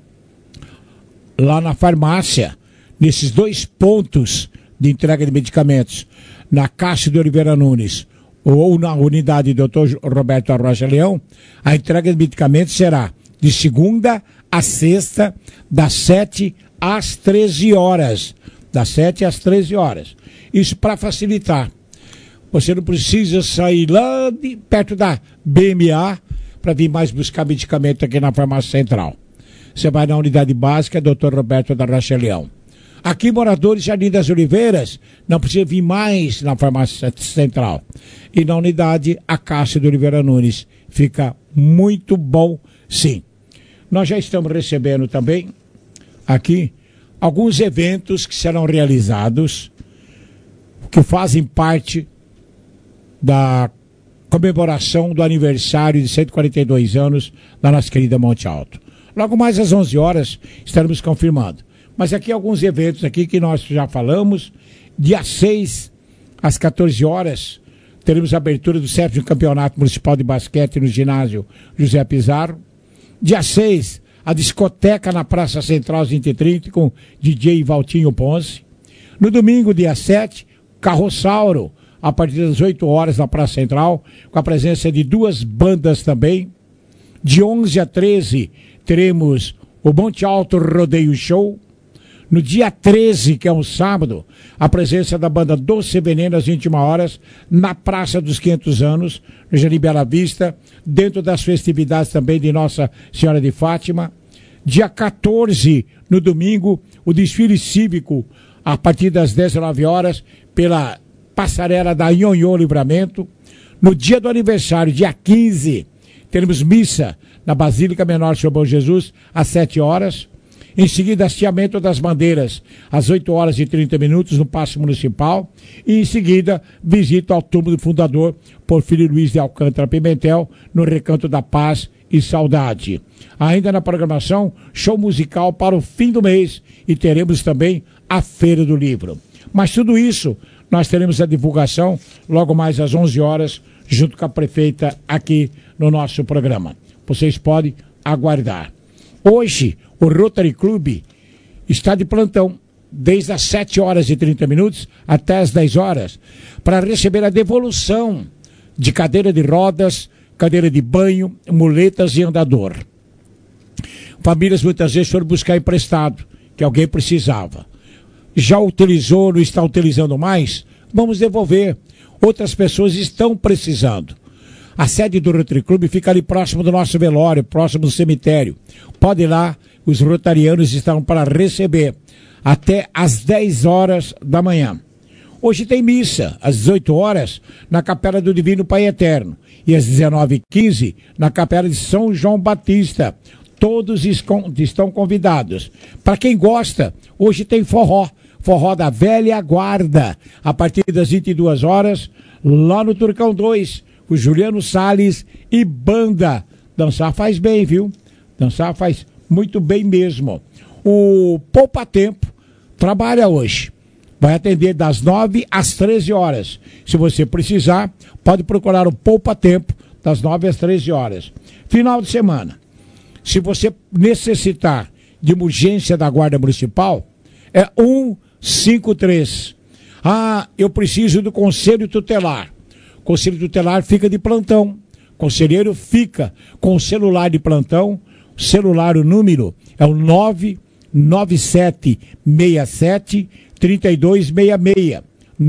lá na farmácia, nesses 2 pontos de entrega de medicamentos, na Cássio de Oliveira Nunes ou na unidade do Dr. Roberto Arrocha Leão, a entrega de medicamentos será de segunda a sexta, das 7 às 13 horas. Das 7 às 13 horas. Isso para facilitar. Você não precisa sair lá perto da BMA para vir mais buscar medicamento aqui na farmácia central. Você vai na unidade básica, Dr. Roberto da Rocha Leão. Aqui, moradores de Jardim das Oliveiras, não precisa vir mais na farmácia central. E na unidade, a Cássio de Oliveira Nunes. Fica muito bom, sim. Nós já estamos recebendo também, aqui, alguns eventos que serão realizados, que fazem parte da comemoração do aniversário de 142 anos da nossa querida Monte Alto. Logo mais às 11 horas, estaremos confirmando. Mas aqui alguns eventos aqui que nós já falamos. Dia 6, às 14 horas, teremos a abertura do 7º Campeonato Municipal de Basquete no ginásio José Pizarro. Dia 6, a discoteca na Praça Central 2030 com DJ Valtinho Ponce. No domingo, dia 7, Carrossauro, a partir das 8 horas na Praça Central, com a presença de 2 bandas também. De 11 a 13, teremos o Monte Alto Rodeio Show. No dia 13, que é um sábado, a presença da banda Doce Veneno às 21 horas, na Praça dos 500 Anos, no Jardim Bela Vista, dentro das festividades também de Nossa Senhora de Fátima. Dia 14, no domingo, o desfile cívico, a partir das 19 horas, pela passarela da Nhonhô Livramento. No dia do aniversário, dia 15, teremos missa na Basílica Menor Senhor Bom Jesus, às 7 horas. Em seguida, hasteamento das bandeiras, às 8 horas e 30 minutos, no Paço Municipal. E em seguida, visita ao túmulo do fundador Porfírio Luiz de Alcântara Pimentel, no Recanto da Paz e Saudade. Ainda na programação, show musical para o fim do mês e teremos também a Feira do Livro. Mas tudo isso, nós teremos a divulgação logo mais às 11 horas, junto com a prefeita aqui no nosso programa. Vocês podem aguardar. Hoje, o Rotary Club está de plantão, desde as 7 horas e 30 minutos até as 10 horas, para receber a devolução de cadeira de rodas, cadeira de banho, muletas e andador. Famílias muitas vezes foram buscar emprestado, que alguém precisava. já utilizou, não está utilizando mais, vamos devolver. Outras pessoas estão precisando. A sede do Rotary Club fica ali próximo do nosso velório, próximo do cemitério. Pode ir lá, os rotarianos estão para receber até às 10 horas da manhã. Hoje tem missa, às 18 horas, na Capela do Divino Pai Eterno. E às 19h15, na Capela de São João Batista. Todos estão convidados. Para quem gosta, hoje tem forró. Forró da Velha Guarda. A partir das 22 horas, lá no Turcão 2. O Juliano Salles e banda. Dançar faz bem, viu? Dançar faz muito bem mesmo. O Poupa Tempo trabalha hoje. Vai atender das 9 às 13 horas. Se você precisar, pode procurar o Poupa Tempo das 9 às 13 horas. Final de semana. Se você necessitar de uma urgência da Guarda Municipal, é 153. Ah, eu preciso do Conselho Tutelar. Conselho Tutelar fica de plantão. Conselheiro fica com o celular de plantão. O celular, o número é o 99767 3266.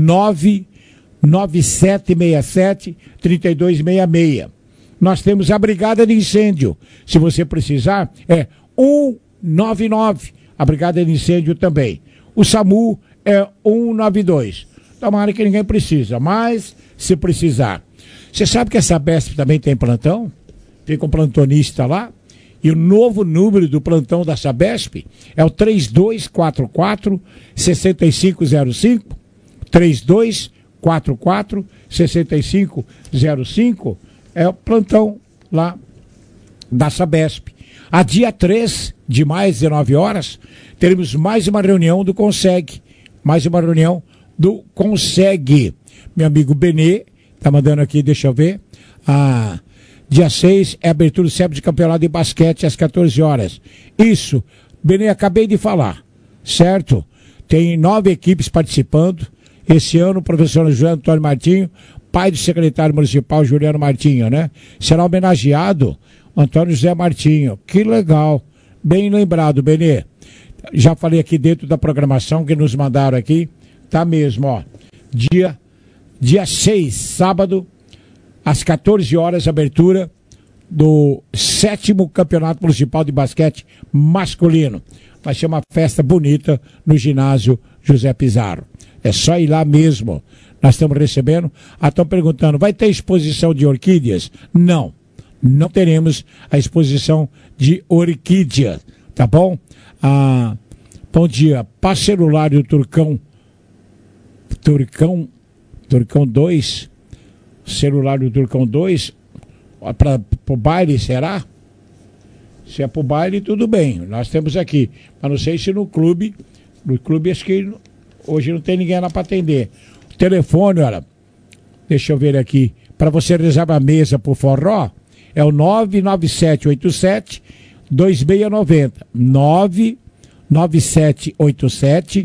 99767 3266. Nós temos a Brigada de Incêndio. Se você precisar, é 199. A Brigada de Incêndio também. O SAMU é 192. Tomara que ninguém precisa, mas se precisar. Você sabe que a Sabesp também tem plantão? Fica um plantonista lá. E o novo número do plantão da Sabesp é o 3244-6505. 3244-6505 é o plantão lá da Sabesp. A dia 3 de maio, às 19 horas, teremos mais uma reunião do Conseg. Mais uma reunião do Conseg. Meu amigo Benê está mandando aqui, deixa eu ver. Dia 6 é a abertura do CEP de campeonato de basquete às 14 horas. Isso, Benê, acabei de falar, certo? Tem 9 equipes participando. Esse ano o professor João Antônio Martinho, pai do secretário municipal Juliano Martinho, né? Será homenageado Antônio José Martinho. Que legal. Bem lembrado, Benê. Já falei aqui dentro da programação que nos mandaram aqui. Tá mesmo, ó. Dia 6, sábado, às 14 horas, abertura do 7º Campeonato Municipal de Basquete Masculino. Vai ser uma festa bonita no ginásio José Pizarro. É só ir lá mesmo. Nós estamos recebendo. Estão perguntando, vai ter exposição de orquídeas? Não. Não teremos a exposição de orquídea. Tá bom? Bom dia. Passa celular do Turcão 2. Celular do Turcão 2 para o baile, será? Se é para o baile, tudo bem. Nós temos aqui. Mas não sei se no clube acho que hoje não tem ninguém lá para atender. O telefone, olha, deixa eu ver aqui. Para você reservar a mesa por forró, é o 99787 2690. 99787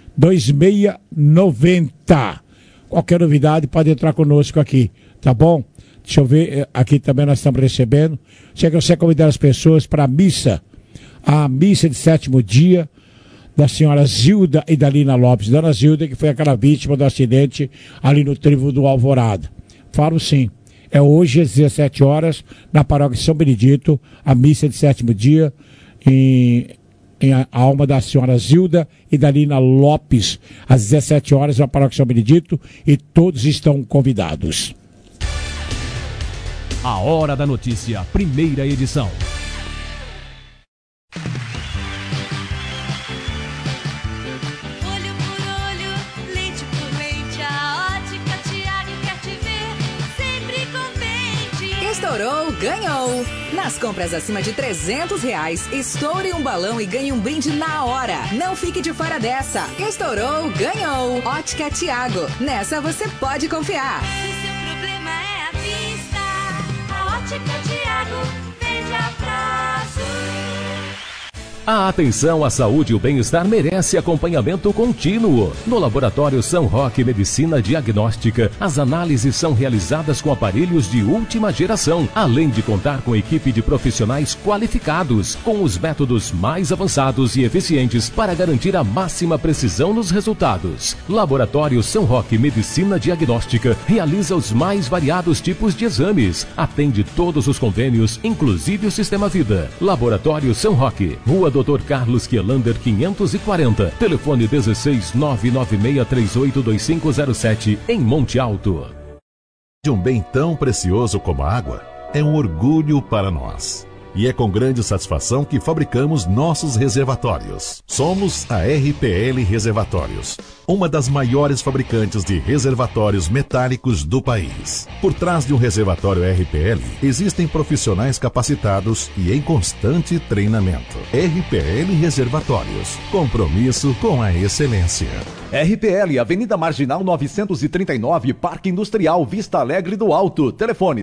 2690. Qualquer novidade pode entrar conosco aqui, tá bom? Deixa eu ver, aqui também nós estamos recebendo. Você convidar as pessoas para a missa de 7º dia da senhora Zilda e Dalina Lopes. Dona Zilda, que foi aquela vítima do acidente ali no Trevo do Alvorada. Falo sim. É hoje às 17 horas, na paróquia São Benedito, a missa de 7º dia, em a alma da senhora Zilda e Dalina Lopes, às 17 horas, na paróquia São Benedito, e todos estão convidados. A Hora da Notícia, primeira edição. Olho por olho, leite por leite, a Ótica Tiago quer te ver sempre contente. Estourou, ganhou! Nas compras acima de R$300, estoure um balão e ganhe um brinde na hora. Não fique de fora dessa. Estourou, ganhou! Ótica Tiago. Nessa você pode confiar. Se seu problema é a vista, a Ótica Tiago vende a prazo. A atenção à saúde e o bem-estar merece acompanhamento contínuo. No Laboratório São Roque Medicina Diagnóstica, as análises são realizadas com aparelhos de última geração, além de contar com equipe de profissionais qualificados, com os métodos mais avançados e eficientes para garantir a máxima precisão nos resultados. Laboratório São Roque Medicina Diagnóstica realiza os mais variados tipos de exames, atende todos os convênios, inclusive o Sistema Vida. Laboratório São Roque, Rua Dr. Carlos Kielander 540, telefone 16-996382507, em Monte Alto. De um bem tão precioso como a água, é um orgulho para nós. E é com grande satisfação que fabricamos nossos reservatórios. Somos a RPL Reservatórios, uma das maiores fabricantes de reservatórios metálicos do país. Por trás de um reservatório RPL, existem profissionais capacitados e em constante treinamento. RPL Reservatórios, compromisso com a excelência. RPL, Avenida Marginal 939, Parque Industrial, Vista Alegre do Alto. Telefone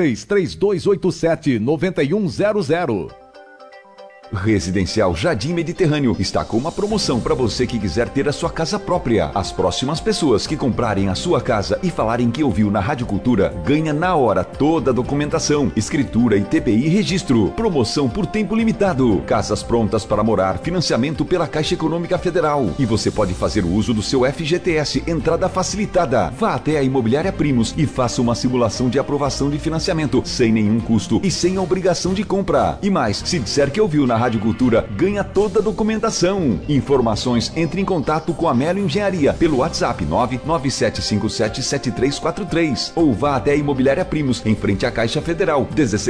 16-3287-9100. Residencial Jardim Mediterrâneo está com uma promoção para você que quiser ter a sua casa própria. As próximas pessoas que comprarem a sua casa e falarem que ouviu na Rádio Cultura, ganha na hora toda a documentação, escritura, ITBI e registro. Promoção por tempo limitado. Casas prontas para morar, financiamento pela Caixa Econômica Federal. E você pode fazer o uso do seu FGTS, entrada facilitada. Vá até a Imobiliária Primos e faça uma simulação de aprovação de financiamento, sem nenhum custo e sem a obrigação de compra. E mais, se disser que ouviu na Rádio Cultura, ganha toda a documentação. Informações, entre em contato com a Melo Engenharia pelo WhatsApp 997577343 ou vá até a Imobiliária Primos, em frente à Caixa Federal,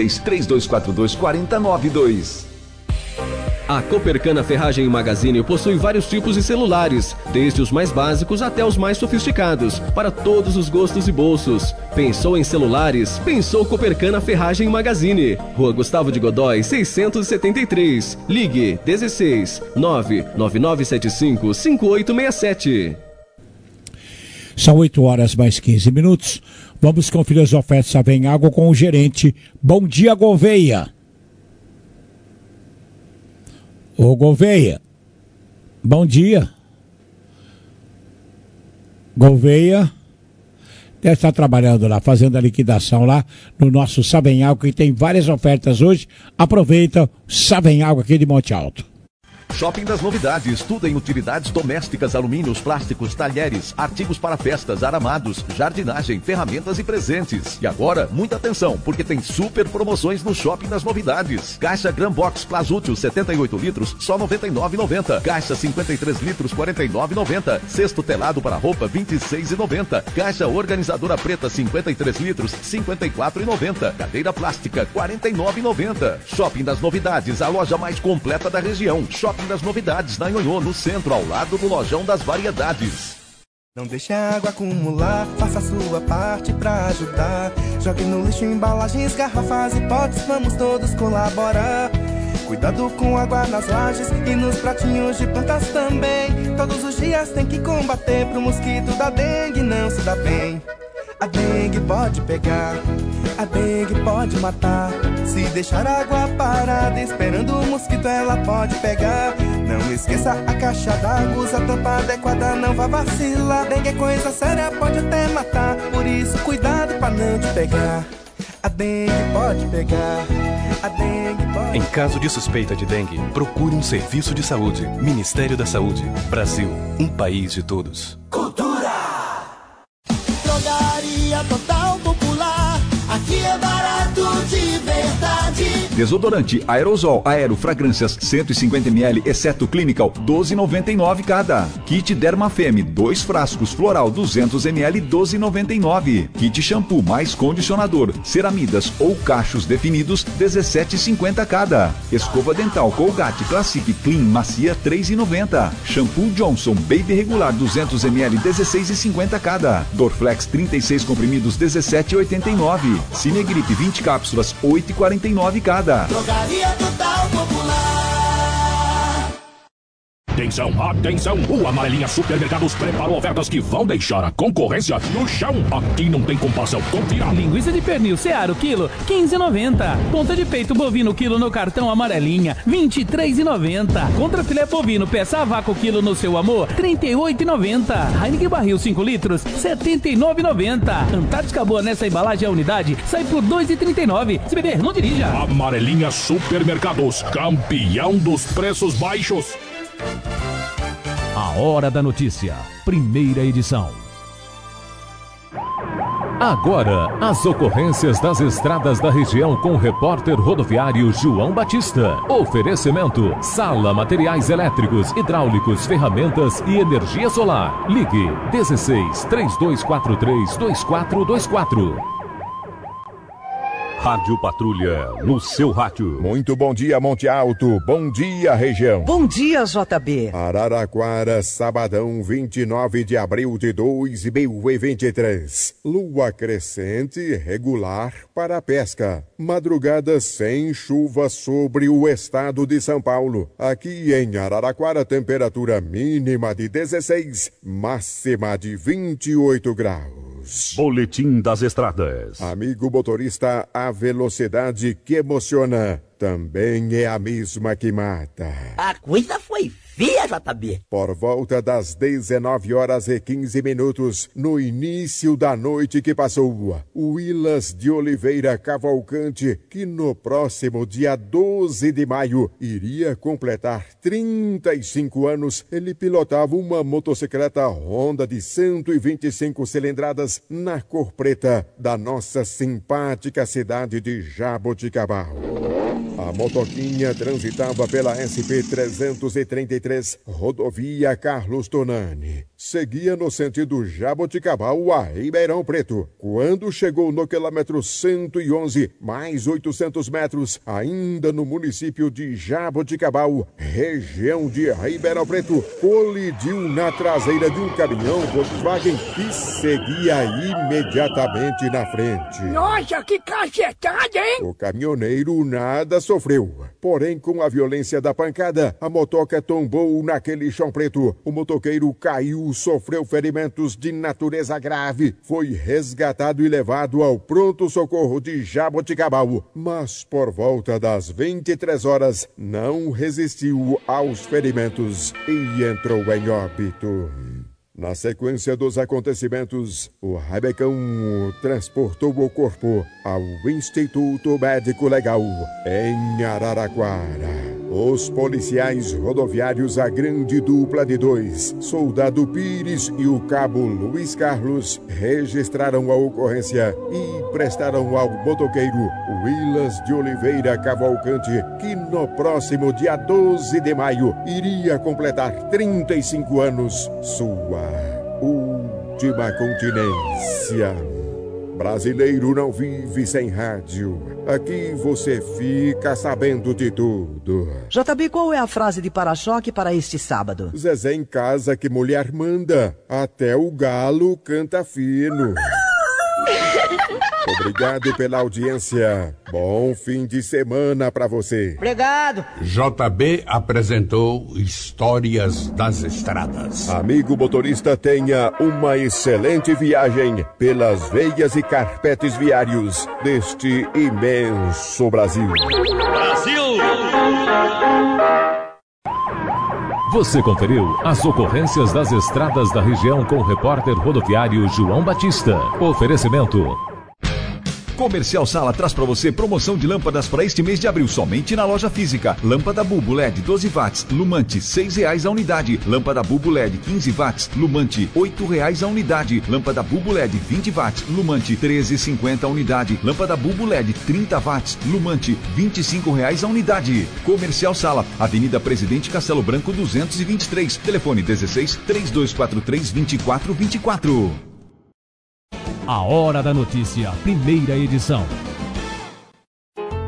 16-3242-4092. A Copercana Ferragem e Magazine possui vários tipos de celulares, desde os mais básicos até os mais sofisticados, para todos os gostos e bolsos. Pensou em celulares? Pensou Copercana Ferragem e Magazine. Rua Gustavo de Godói, 673. Ligue 16-99975-5867. São 8 horas mais 15 minutos. Vamos conferir as ofertas Savem Água com o gerente. Bom dia, Gouveia. Ô Gouveia, bom dia. Gouveia deve estar trabalhando lá, fazendo a liquidação lá no nosso Savem Água, que tem várias ofertas hoje. Aproveita o Savem Água aqui de Monte Alto. Shopping das Novidades, tudo em utilidades domésticas, alumínios, plásticos, talheres, artigos para festas, aramados, jardinagem, ferramentas e presentes. E agora, muita atenção, porque tem super promoções no Shopping das Novidades. Caixa Gran Box Plasútil 78 litros, só R$ 99,90. Caixa 53 litros, R$ 49,90. Cesto telado para roupa, R$ 26,90. Caixa organizadora preta 53 litros, R$ 54,90. Cadeira plástica, R$ 49,90. Shopping das Novidades, a loja mais completa da região. Shopping das Novidades, na Nhonhô, no centro, ao lado do Lojão das Variedades. Não deixe a água acumular, faça a sua parte pra ajudar. Jogue no lixo embalagens, garrafas e potes, vamos todos colaborar. Cuidado com água nas lajes e nos pratinhos de plantas também. Todos os dias tem que combater pro mosquito da dengue não se dá bem. A dengue pode pegar, a dengue pode matar. Se deixar a água parada esperando o mosquito ela pode pegar. Não esqueça a caixa d'água, usa a tampa adequada, não vá vacilar. Dengue é coisa séria, pode até matar, por isso cuidado pra não te pegar. A dengue pode pegar, a dengue pode... Em caso de suspeita de dengue, procure um serviço de saúde. Ministério da Saúde. Brasil, um país de todos. Drogaria Total Popular, aqui é barato de verdade. Desodorante Aerosol Aero Fragrâncias 150ml, exceto Clinical, R$ 12,99 cada. Kit Dermafeme, 2 frascos floral 200ml, R$ 12,99. Kit shampoo mais condicionador, ceramidas ou cachos definidos, R$ 17,50 cada. Escova dental Colgate Classic Clean Macia, R$ 3,90. Shampoo Johnson Baby Regular 200ml, R$ 16,50 cada. Dorflex 36 comprimidos, R$ 17,89. Cinegripe 20 cápsulas, R$ 8,49 cada. Drogaria Total Popular. Tem Atenção, atenção! O Amarelinha Supermercados preparou ofertas que vão deixar a concorrência no chão. Aqui não tem comparação. Confira. Linguiça de pernil Seara, quilo, 15,90. Ponta de peito bovino, quilo no cartão Amarelinha, 23,90. Contra filé bovino, peça a vácuo, quilo no seu amor, 38,90. Heineken barril 5 litros, 79,90. Antártica Boa nessa embalagem a unidade sai por 2,39. Se beber, não dirija. Amarelinha Supermercados, campeão dos preços baixos. A Hora da Notícia, primeira edição. Agora, as ocorrências das estradas da região com o repórter rodoviário João Batista. Oferecimento: Sala Materiais Elétricos, Hidráulicos, Ferramentas e Energia Solar. Ligue 16 3243 2424. Rádio Patrulha, no seu rádio. Muito bom dia, Monte Alto. Bom dia, região. Bom dia, JB. Araraquara, sabadão, 29 de abril de 2023. Lua crescente regular para a pesca. Madrugada sem chuva sobre o estado de São Paulo. Aqui em Araraquara, temperatura mínima de 16, máxima de 28 graus. Boletim das Estradas. Amigo motorista, a velocidade que emociona também é a mesma que mata. A coisa foi feia, JB. Por volta das 19h15, no início da noite que passou, Wilas de Oliveira Cavalcante, que no próximo dia 12 de maio iria completar 35 anos, ele pilotava uma motocicleta Honda de 125 cilindradas na cor preta da nossa simpática cidade de Jaboticabal. A motoquinha transitava pela SP-333, rodovia Carlos Tonani. Seguia no sentido Jaboticabal a Ribeirão Preto. Quando chegou no quilômetro 111, mais 800 metros, ainda no município de Jaboticabal, região de Ribeirão Preto, colidiu na traseira de um caminhão Volkswagen que seguia imediatamente na frente. Nossa, que cacetada, hein? O caminhoneiro nada sofreu. Porém, com a violência da pancada, a motoca tombou naquele chão preto. O motoqueiro caiu, sofreu ferimentos de natureza grave. Foi resgatado e levado ao pronto-socorro de Jaboticabal. Mas, por volta das 23 horas, não resistiu aos ferimentos e entrou em óbito. Na sequência dos acontecimentos, o Rabecão transportou o corpo ao Instituto Médico Legal, em Araraquara. Os policiais rodoviários, a grande dupla de 2, Soldado Pires e o cabo Luiz Carlos, registraram a ocorrência e prestaram ao motoqueiro Wilas de Oliveira Cavalcante, que no próximo dia 12 de maio iria completar 35 anos, sua última continência. Brasileiro não vive sem rádio. Aqui você fica sabendo de tudo. JB, qual é a frase de para-choque para este sábado? Zezé em casa que mulher manda. Até o galo canta fino. Obrigado pela audiência. Bom fim de semana pra você. Obrigado. JB apresentou Histórias das Estradas. Amigo motorista, tenha uma excelente viagem pelas veias e carpetes viários deste imenso Brasil. Brasil! Você conferiu as ocorrências das estradas da região com o repórter rodoviário João Batista. Oferecimento: Comercial Sala traz para você promoção de lâmpadas para este mês de abril, somente na loja física. Lâmpada Bulbo LED 12 watts, Lumante, R$6 a unidade. Lâmpada Bulbo LED 15 watts, Lumante, R$8 a unidade. Lâmpada Bulbo LED 20 watts, Lumante, R$13,50 a unidade. Lâmpada Bulbo LED 30 watts, Lumante, R$25 a unidade. Comercial Sala, Avenida Presidente Castelo Branco 223, telefone 16 3243 2424. A Hora da Notícia, primeira edição.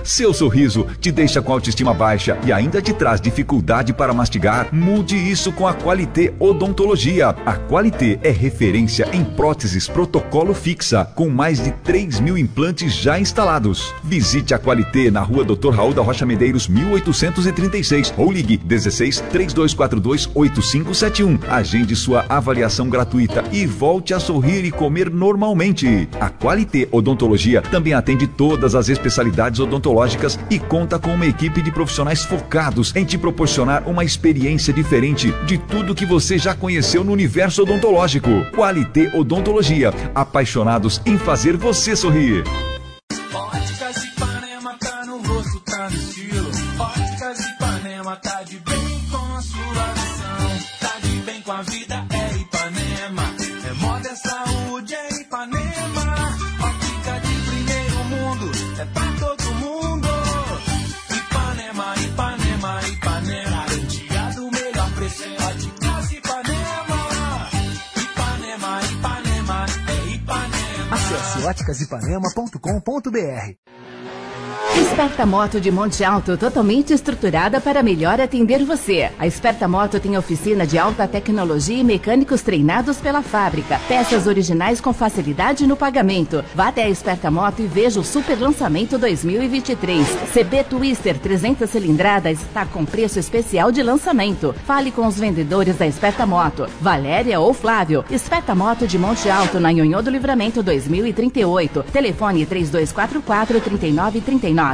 Seu sorriso te deixa com autoestima baixa e ainda te traz dificuldade para mastigar? Mude isso com a Qualité Odontologia. A Qualité é referência em próteses protocolo fixa, com mais de 3.000 implantes já instalados. Visite a Qualité na rua Dr. Raul da Rocha Medeiros, 1836, ou ligue 16 3242 8571. Agende sua avaliação gratuita e volte a sorrir e comer normalmente. A Qualité Odontologia também atende todas as especialidades odontológicas e conta com uma equipe de profissionais focados em te proporcionar uma experiência diferente de tudo que você já conheceu no universo odontológico. Qualité Odontologia, apaixonados em fazer você sorrir. Óticas Ipanema tá no rosto, tá no estilo. Óticas Ipanema tá de bem com a sua visão. Tá de bem com a vida, é Ipanema. É moda, é saúde, é Ipanema. Ótica de primeiro mundo, é pra todo mundo. Ipanema, Ipanema, Ipanema. Garantia do melhor preço, é Óticas Ipanema. Ipanema, Ipanema, é Ipanema. Acesse óticasipanema.com.br. Esperta Moto de Monte Alto, totalmente estruturada para melhor atender você. A Esperta Moto tem oficina de alta tecnologia e mecânicos treinados pela fábrica. Peças originais com facilidade no pagamento. Vá até a Esperta Moto e veja o super lançamento 2023. CB Twister 300 cilindradas está com preço especial de lançamento. Fale com os vendedores da Esperta Moto, Valéria ou Flávio. Esperta Moto de Monte Alto, na Nhonhô do Livramento 2038. Telefone 3244-3939.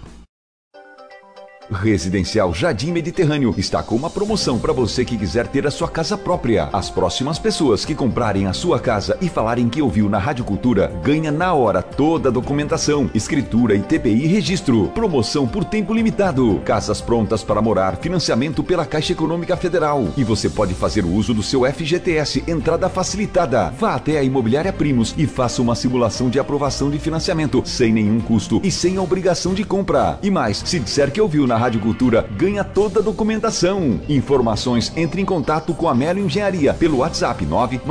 Residencial Jardim Mediterrâneo está com uma promoção para você que quiser ter a sua casa própria. As próximas pessoas que comprarem a sua casa e falarem que ouviu na Rádio Cultura, ganha na hora toda a documentação, escritura, ITBI e registro. Promoção por tempo limitado. Casas prontas para morar, financiamento pela Caixa Econômica Federal. E você pode fazer o uso do seu FGTS, entrada facilitada. Vá até a Imobiliária Primos e faça uma simulação de aprovação de financiamento, sem nenhum custo e sem a obrigação de compra. E mais, se disser que ouviu na Rádio Cultura, ganha toda a documentação. Informações, entre em contato com a Melo Engenharia pelo WhatsApp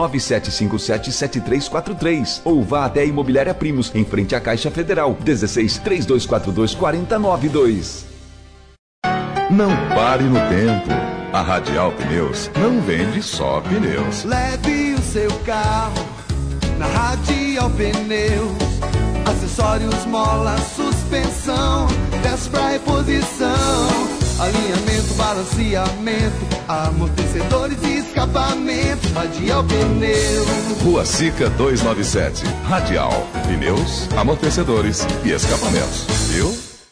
997577343 ou vá até a Imobiliária Primos, em frente à Caixa Federal, 16 3242 4092. Não pare no tempo. A Radial Pneus não vende só pneus. Leve o seu carro na Radial Pneus. Acessórios, mola, suspensão, peças pra reposição, alinhamento, balanceamento, amortecedores e escapamento. Radial Pneus. Rua Sica 297. Radial Pneus, amortecedores e escapamentos. Viu?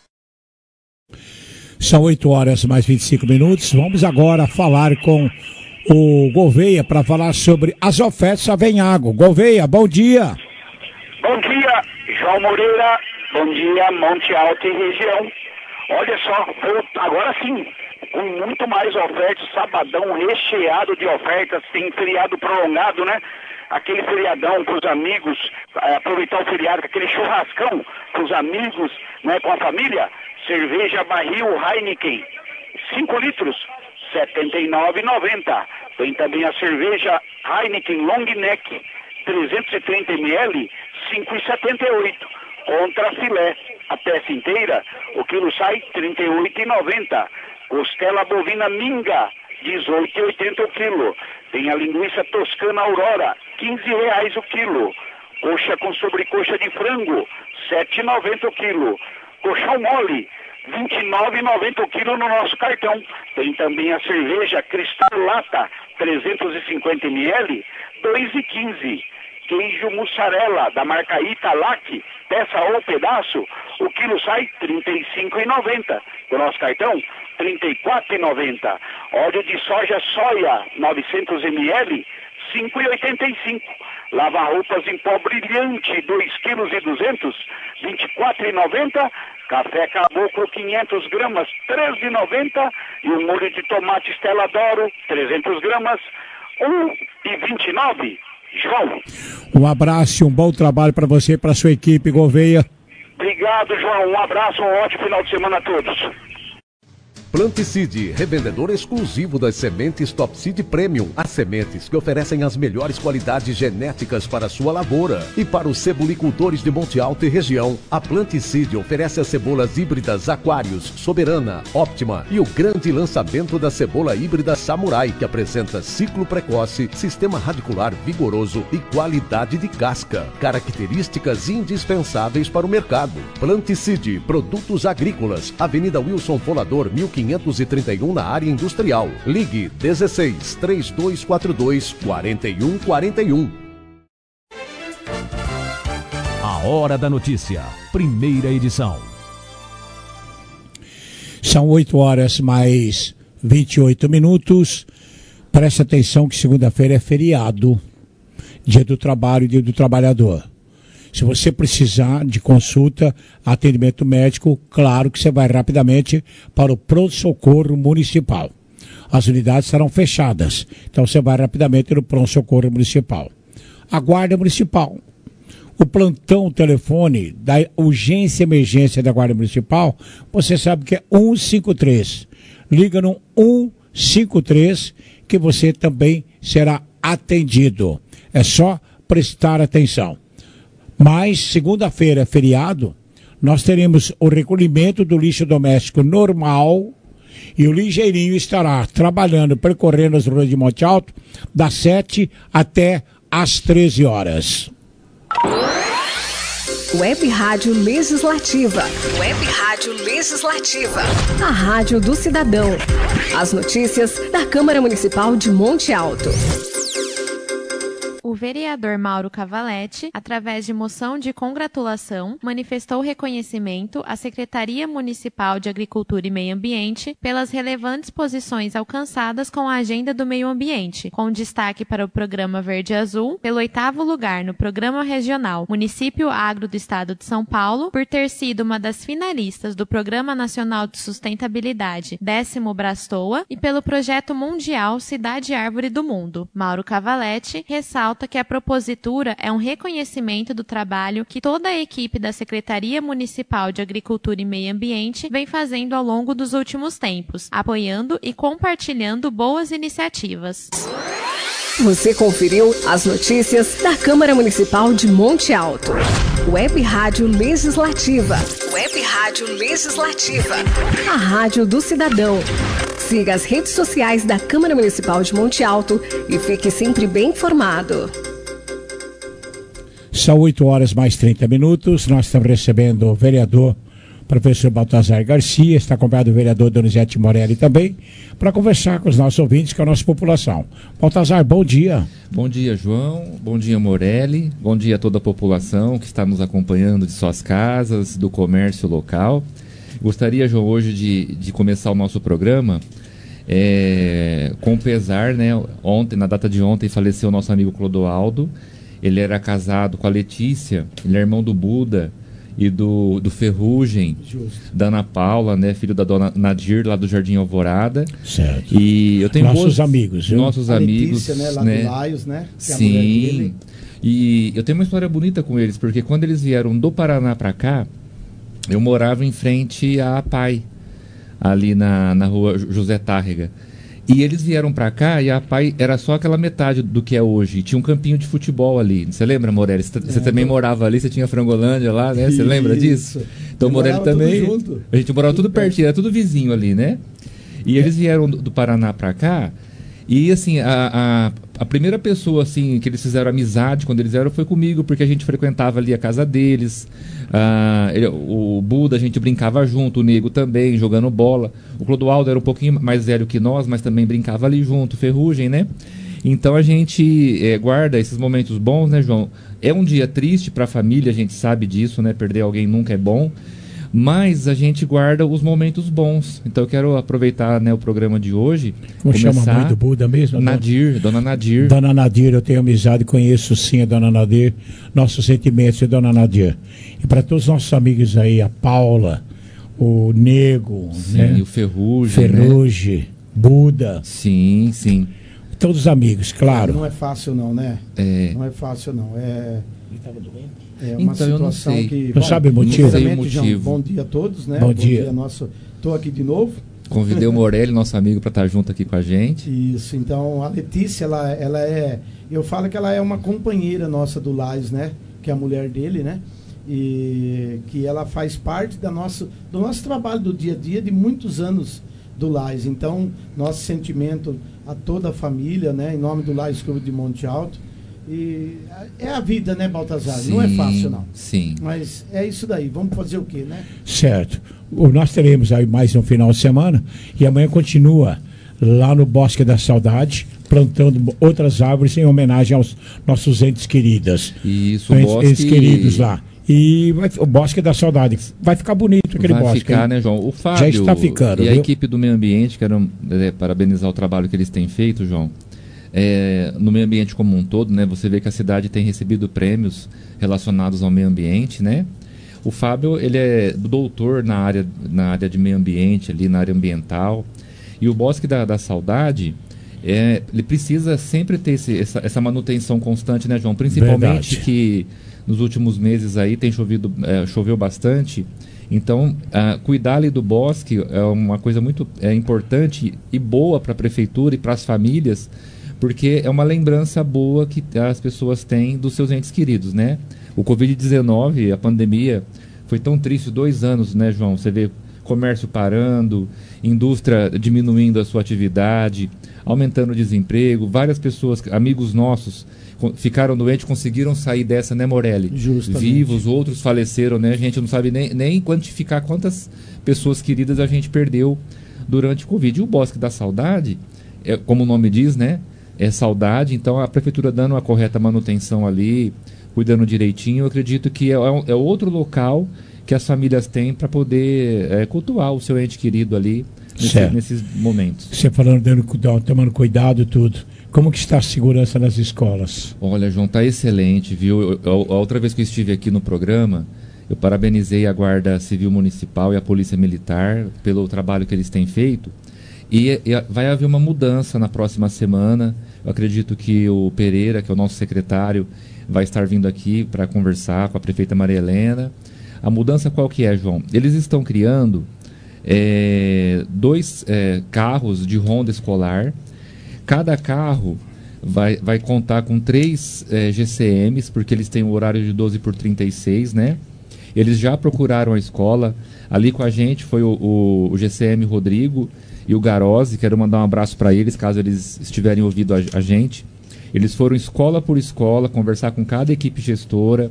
São 8 horas mais 25 minutos. Vamos agora falar com o Gouveia para falar sobre as ofertas da Venhago. Gouveia, bom dia. Bom dia, João Moreira. Bom dia, Monte Alto e região. Olha só, agora sim, com muito mais ofertas, sabadão recheado de ofertas, tem feriado prolongado, né? Aquele feriadão para os amigos, aproveitar o feriado, aquele churrascão para os amigos, né, com a família. Cerveja barril Heineken, 5 litros, R$ 79,90. Tem também a cerveja Heineken Long Neck, 330 ml, R$ 5,78. Contra filé, a peça inteira, o quilo sai R$ 38,90. Costela bovina minga, R$ 18,80 o quilo. Tem a linguiça toscana Aurora, R$ 15 o quilo. Coxa com sobrecoxa de frango, R$ 7,90 o quilo. Colchão mole, R$ 29,90 o quilo no nosso cartão. Tem também a cerveja Cristal Lata, 350 ml, R$ 2,15. Queijo mussarela da marca Italac, peça ou pedaço, o quilo sai R$ 35,90. Do nosso cartão, R$ 34,90. Óleo de soja soia, 900 ml, R$ 5,85. Lava-roupas em pó brilhante, 2,2 kg, R$ 24,90. Café Caboclo, 500 gramas, R$ 13,90. E o molho de tomate Stella D'Oro, 300 gramas, R$ 1,29. João. Um abraço e um bom trabalho para você e para sua equipe, Gouveia. Obrigado, João. Um abraço, um ótimo final de semana a todos. Planticide, revendedor exclusivo das sementes Top Seed Premium. As sementes que oferecem as melhores qualidades genéticas para a sua lavoura. E para os cebolicultores de Monte Alto e região, a Planticide oferece as cebolas híbridas Aquarius, Soberana, Óptima e o grande lançamento da cebola híbrida Samurai, que apresenta ciclo precoce, sistema radicular vigoroso e qualidade de casca. Características indispensáveis para o mercado. Planticide, produtos agrícolas, Avenida Wilson Folador, 1531 na área industrial. Ligue 16 3242 4141. A Hora da Notícia, primeira edição. São 8 horas mais 28 minutos. Preste atenção que segunda-feira é feriado. Dia do Trabalho, Dia do Trabalhador. Se você precisar de consulta, atendimento médico, claro que você vai rapidamente para o pronto-socorro municipal. As unidades serão fechadas, então você vai rapidamente no pronto-socorro municipal. A Guarda Municipal. O plantão telefone da urgência e emergência da Guarda Municipal, você sabe que é 153. Liga no 153 que você também será atendido. É só prestar atenção. Mas, segunda-feira, é feriado, nós teremos o recolhimento do lixo doméstico normal e o ligeirinho estará trabalhando, percorrendo as ruas de Monte Alto, das 7 até às 13 horas. Web Rádio Legislativa. Web Rádio Legislativa. A Rádio do Cidadão. As notícias da Câmara Municipal de Monte Alto. O vereador Mauro Cavalletti, através de moção de congratulação, manifestou reconhecimento à Secretaria Municipal de Agricultura e Meio Ambiente pelas relevantes posições alcançadas com a agenda do meio ambiente, com destaque para o Programa Verde Azul, pelo 8º lugar no Programa Regional Município Agro do Estado de São Paulo, por ter sido uma das finalistas do Programa Nacional de Sustentabilidade 10º Brastoa e pelo Projeto Mundial Cidade Árvore do Mundo. Mauro Cavalletti ressalta que a propositura é um reconhecimento do trabalho que toda a equipe da Secretaria Municipal de Agricultura e Meio Ambiente vem fazendo ao longo dos últimos tempos, apoiando e compartilhando boas iniciativas. Você conferiu as notícias da Câmara Municipal de Monte Alto. Web Rádio Legislativa. Web Rádio Legislativa. A Rádio do Cidadão. Siga as redes sociais da Câmara Municipal de Monte Alto e fique sempre bem informado. São 8 horas mais 30 minutos. Nós estamos recebendo o vereador professor Baltazar Garcia, está acompanhado do vereador Donizete Morelli também, para conversar com os nossos ouvintes, com a nossa população. Baltazar, bom dia. Bom dia, João. Bom dia, Morelli. Bom dia a toda a população que está nos acompanhando de suas casas, do comércio local. Gostaria, João, hoje de começar o nosso programa com pesar, né? Ontem, na data de ontem, faleceu o nosso amigo Clodoaldo. Ele era casado com a Letícia, ele é irmão do Buda e do Ferrugem, da Ana Paula, né, filho da dona Nadir, lá do Jardim Alvorada. Certo. E eu tenho nossos amigos, viu? Nossos a amigos, Letícia, né, lá né? do Laios, né? Sim. E eu tenho uma história bonita com eles, porque quando eles vieram do Paraná para cá, eu morava em frente à APAI, ali na rua José Tárrega. E eles vieram para cá e a APAI era só aquela metade do que é hoje. E tinha um campinho de futebol ali. Você lembra, Morelli? Você também morava ali, você tinha Frangolândia lá, né? Você lembra disso? Então, Morelli também. A gente morava tudo pertinho, era tudo vizinho ali, né? E eles vieram do Paraná para cá. E assim, a primeira pessoa assim, que eles fizeram amizade quando eles vieram foi comigo, porque a gente frequentava ali a casa deles. O Buda, a gente brincava junto, o Nego também, jogando bola. O Clodoaldo era um pouquinho mais velho que nós, mas também brincava ali junto, Ferrugem, né? Então a gente guarda esses momentos bons, né, João? É um dia triste para a família, a gente sabe disso, né? Perder alguém nunca é bom. Mas a gente guarda os momentos bons. Então eu quero aproveitar, né, o programa de hoje. Como chama a mãe do Buda mesmo? Nadir, Dona Nadir. Dona Nadir, eu tenho amizade, conheço sim a Dona Nadir. Nossos sentimentos de Dona Nadir. E para todos os nossos amigos aí, a Paula, o Nego, sim, né? O Ferrugem, né? Buda. Sim, sim. Todos os amigos, claro. Não é fácil não, né? Não é fácil não. Ele estava doente? É uma então, situação eu não sei. que... Não sabe o motivo? Não sei o motivo. Bom dia a todos, né? Bom dia. Nosso. Estou aqui de novo. Convidei o Morelli, nosso amigo, para estar junto aqui com a gente. Isso, então a Letícia, ela é... Eu falo que ela é uma companheira nossa do Lais, né? Que é a mulher dele, né? E que ela faz parte do nosso trabalho do dia a dia de muitos anos do Lais. Então, nosso sentimento a toda a família, né? Em nome do Lais Clube de Monte Alto. E é a vida, né, Baltazar? Sim, não é fácil, não. Sim. Mas é isso daí. Vamos fazer o quê, né? Certo. Nós teremos aí mais um final de semana e amanhã continua lá no Bosque da Saudade, plantando outras árvores em homenagem aos nossos entes queridos. Isso, entes queridos lá. E o Bosque da Saudade. Vai ficar bonito aquele bosque. Vai ficar, né, João? O Fábio já está ficando. E a equipe do Meio Ambiente, quero parabenizar o trabalho que eles têm feito, João. No meio ambiente como um todo, né? Você vê que a cidade tem recebido prêmios relacionados ao meio ambiente, né? O Fábio, ele é doutor na área de meio ambiente, ali na área ambiental. E o Bosque da Saudade, ele precisa sempre ter essa manutenção constante, né, João? Principalmente que nos últimos meses aí choveu bastante. Então, cuidar ali do bosque é uma coisa muito importante e boa para a prefeitura e para as famílias, porque é uma lembrança boa que as pessoas têm dos seus entes queridos, né? O Covid-19, a pandemia, foi tão triste, 2 anos, né, João? Você vê comércio parando, indústria diminuindo a sua atividade, aumentando o desemprego, várias pessoas, amigos nossos, ficaram doentes, conseguiram sair dessa, né, Morelli? Justamente. Vivos, outros faleceram, né? A gente não sabe nem quantificar quantas pessoas queridas a gente perdeu durante o Covid. E o Bosque da Saudade, como o nome diz, né? É saudade, então a prefeitura dando a correta manutenção ali, cuidando direitinho, eu acredito que é outro local que as famílias têm para poder cultuar o seu ente querido ali nesses momentos. Você falando, tomando cuidado e tudo. Como que está a segurança nas escolas? Olha, João, está excelente, viu? A outra vez que eu estive aqui no programa, eu parabenizei a Guarda Civil Municipal e a Polícia Militar pelo trabalho que eles têm feito. E vai haver uma mudança na próxima semana. Eu acredito que o Pereira, que é o nosso secretário, vai estar vindo aqui para conversar com a prefeita Maria Helena. A mudança qual que é, João? Eles estão criando 2 carros de ronda escolar. Cada carro vai contar com 3 GCMs, porque eles têm o horário de 12x36, né? Eles já procuraram a escola. Ali com a gente foi o GCM Rodrigo e o Garozzi. Quero mandar um abraço para eles, caso eles estiverem ouvindo a gente. Eles foram escola por escola, conversar com cada equipe gestora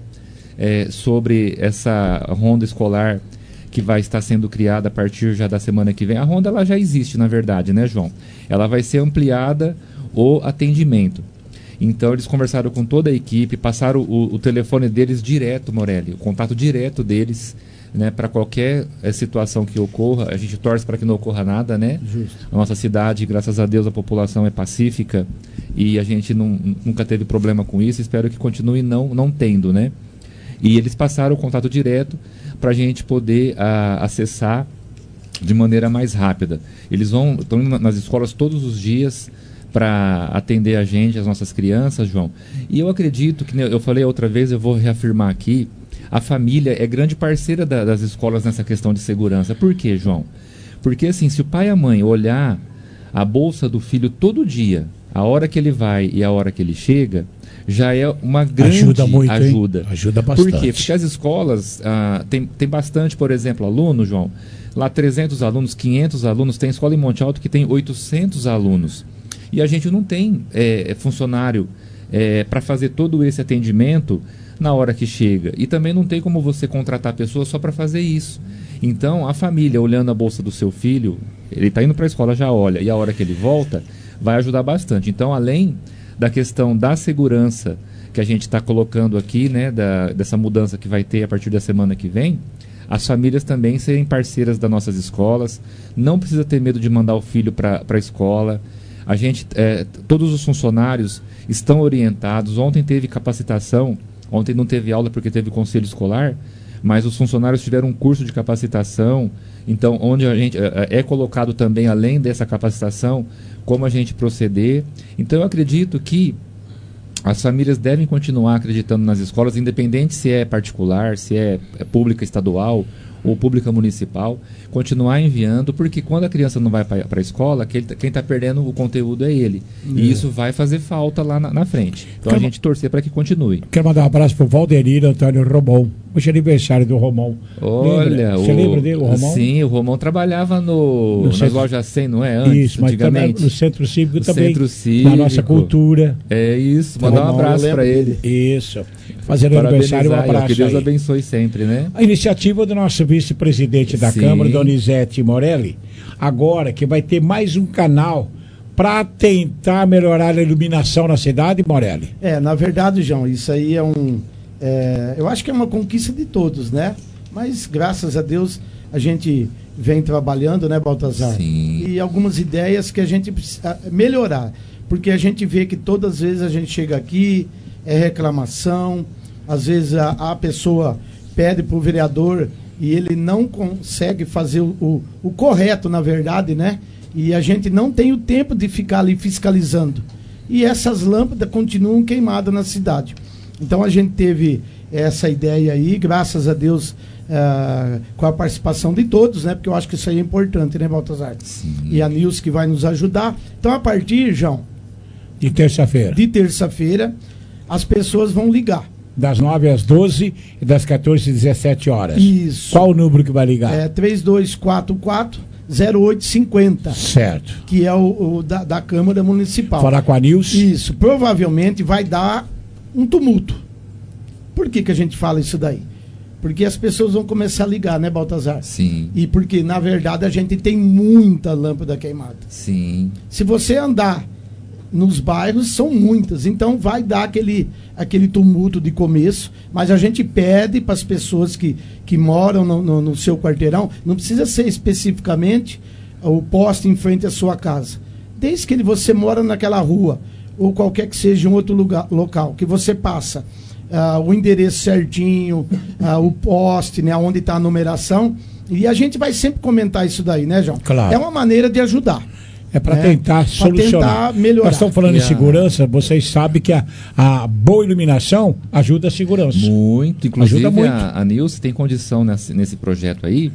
sobre essa ronda escolar que vai estar sendo criada a partir já da semana que vem. A ronda ela já existe, na verdade, né, João? Ela vai ser ampliada o atendimento. Então, eles conversaram com toda a equipe, passaram o telefone deles direto, Morelli, o contato direto deles, né, para qualquer situação que ocorra. A gente torce para que não ocorra nada, né? Justo. A nossa cidade, graças a Deus, a população é pacífica e a gente nunca teve problema com isso. Espero que continue não tendo, né? E eles passaram o contato direto para a gente poder acessar de maneira mais rápida. Eles estão indo nas escolas todos os dias para atender a gente, as nossas crianças, João. E eu acredito que, eu falei outra vez, eu vou reafirmar aqui, a família é grande parceira das escolas nessa questão de segurança. Por quê, João? Porque assim, se o pai e a mãe olhar a bolsa do filho todo dia, a hora que ele vai e a hora que ele chega, já é uma grande ajuda. Muito, ajuda. Ajuda bastante. Por quê? Porque as escolas tem bastante, por exemplo, aluno, João. Lá 300 alunos, 500 alunos. Tem escola em Monte Alto que tem 800 alunos. E a gente não tem funcionário para fazer todo esse atendimento na hora que chega. E também não tem como você contratar pessoas só para fazer isso. Então, a família, olhando a bolsa do seu filho, ele está indo para a escola, já olha. E a hora que ele volta, vai ajudar bastante. Então, além da questão da segurança que a gente está colocando aqui, né, dessa mudança que vai ter a partir da semana que vem, as famílias também serem parceiras das nossas escolas. Não precisa ter medo de mandar o filho para a escola. A gente, todos os funcionários estão orientados. Ontem teve capacitação, ontem não teve aula porque teve conselho escolar, mas os funcionários tiveram um curso de capacitação. Então, onde a gente é colocado também, além dessa capacitação, como a gente proceder. Então, eu acredito que as famílias devem continuar acreditando nas escolas, independente se é particular, se é pública, estadual ou pública municipal, continuar enviando, porque quando a criança não vai para a escola, quem está perdendo o conteúdo é ele. E isso vai fazer falta lá na frente. Então a gente torcer para que continue. Quero mandar um abraço para o Valderir Antônio Romão. Hoje é aniversário do Romão. Olha, você lembra dele, o Romão? Sim, o Romão trabalhava nas lojas 100, não é? Antes, isso, mas antigamente. Também no Centro Cívico no também. Centro Cívico. Na nossa cultura. É isso, mandar um abraço para ele. Isso. Fazendo aniversário, um abraço. Que Deus aí. abençoe sempre, né? A iniciativa do nosso vice-presidente da Câmara, Donizete Morelli, agora que vai ter mais um canal para tentar melhorar a iluminação na cidade, Morelli. Na verdade, João, isso aí eu acho que é uma conquista de todos, né? Mas graças a Deus a gente vem trabalhando, né, Baltazar? Sim. E algumas ideias que a gente precisa melhorar, porque a gente vê que todas as vezes a gente chega aqui, é reclamação, às vezes a pessoa pede para o vereador e ele não consegue fazer o correto, na verdade, né? E a gente não tem o tempo de ficar ali fiscalizando. E essas lâmpadas continuam queimadas na cidade. Então a gente teve essa ideia aí, graças a Deus, com a participação de todos, né? Porque eu acho que isso aí é importante, né, Baltazar? Sim. E a Nilce que vai nos ajudar. Então, a partir, João, de terça-feira, as pessoas vão ligar. Das 9 às 12 e das 14 às 17 horas. Isso. Qual o número que vai ligar? 3244-0850. Certo. Que é o da Câmara Municipal. Falar com a Nilce? Isso. Provavelmente vai dar um tumulto. Por que a gente fala isso daí? Porque as pessoas vão começar a ligar, né, Baltazar? Sim. E porque, na verdade, a gente tem muita lâmpada queimada. Sim. Se você andar nos bairros, são muitas. Então, vai dar aquele tumulto de começo. Mas a gente pede para as pessoas que moram no seu quarteirão, não precisa ser especificamente o poste em frente à sua casa. Desde que você mora naquela rua, ou qualquer que seja um outro local, que você passa o endereço certinho, o poste, né, onde está a numeração, e a gente vai sempre comentar isso daí, né, João? Claro. É uma maneira de ajudar. É para tentar solucionar. Para tentar melhorar. Nós estamos falando em segurança, vocês sabem que a boa iluminação ajuda a segurança. Muito, inclusive ajuda muito. A Nilce tem condição nesse projeto aí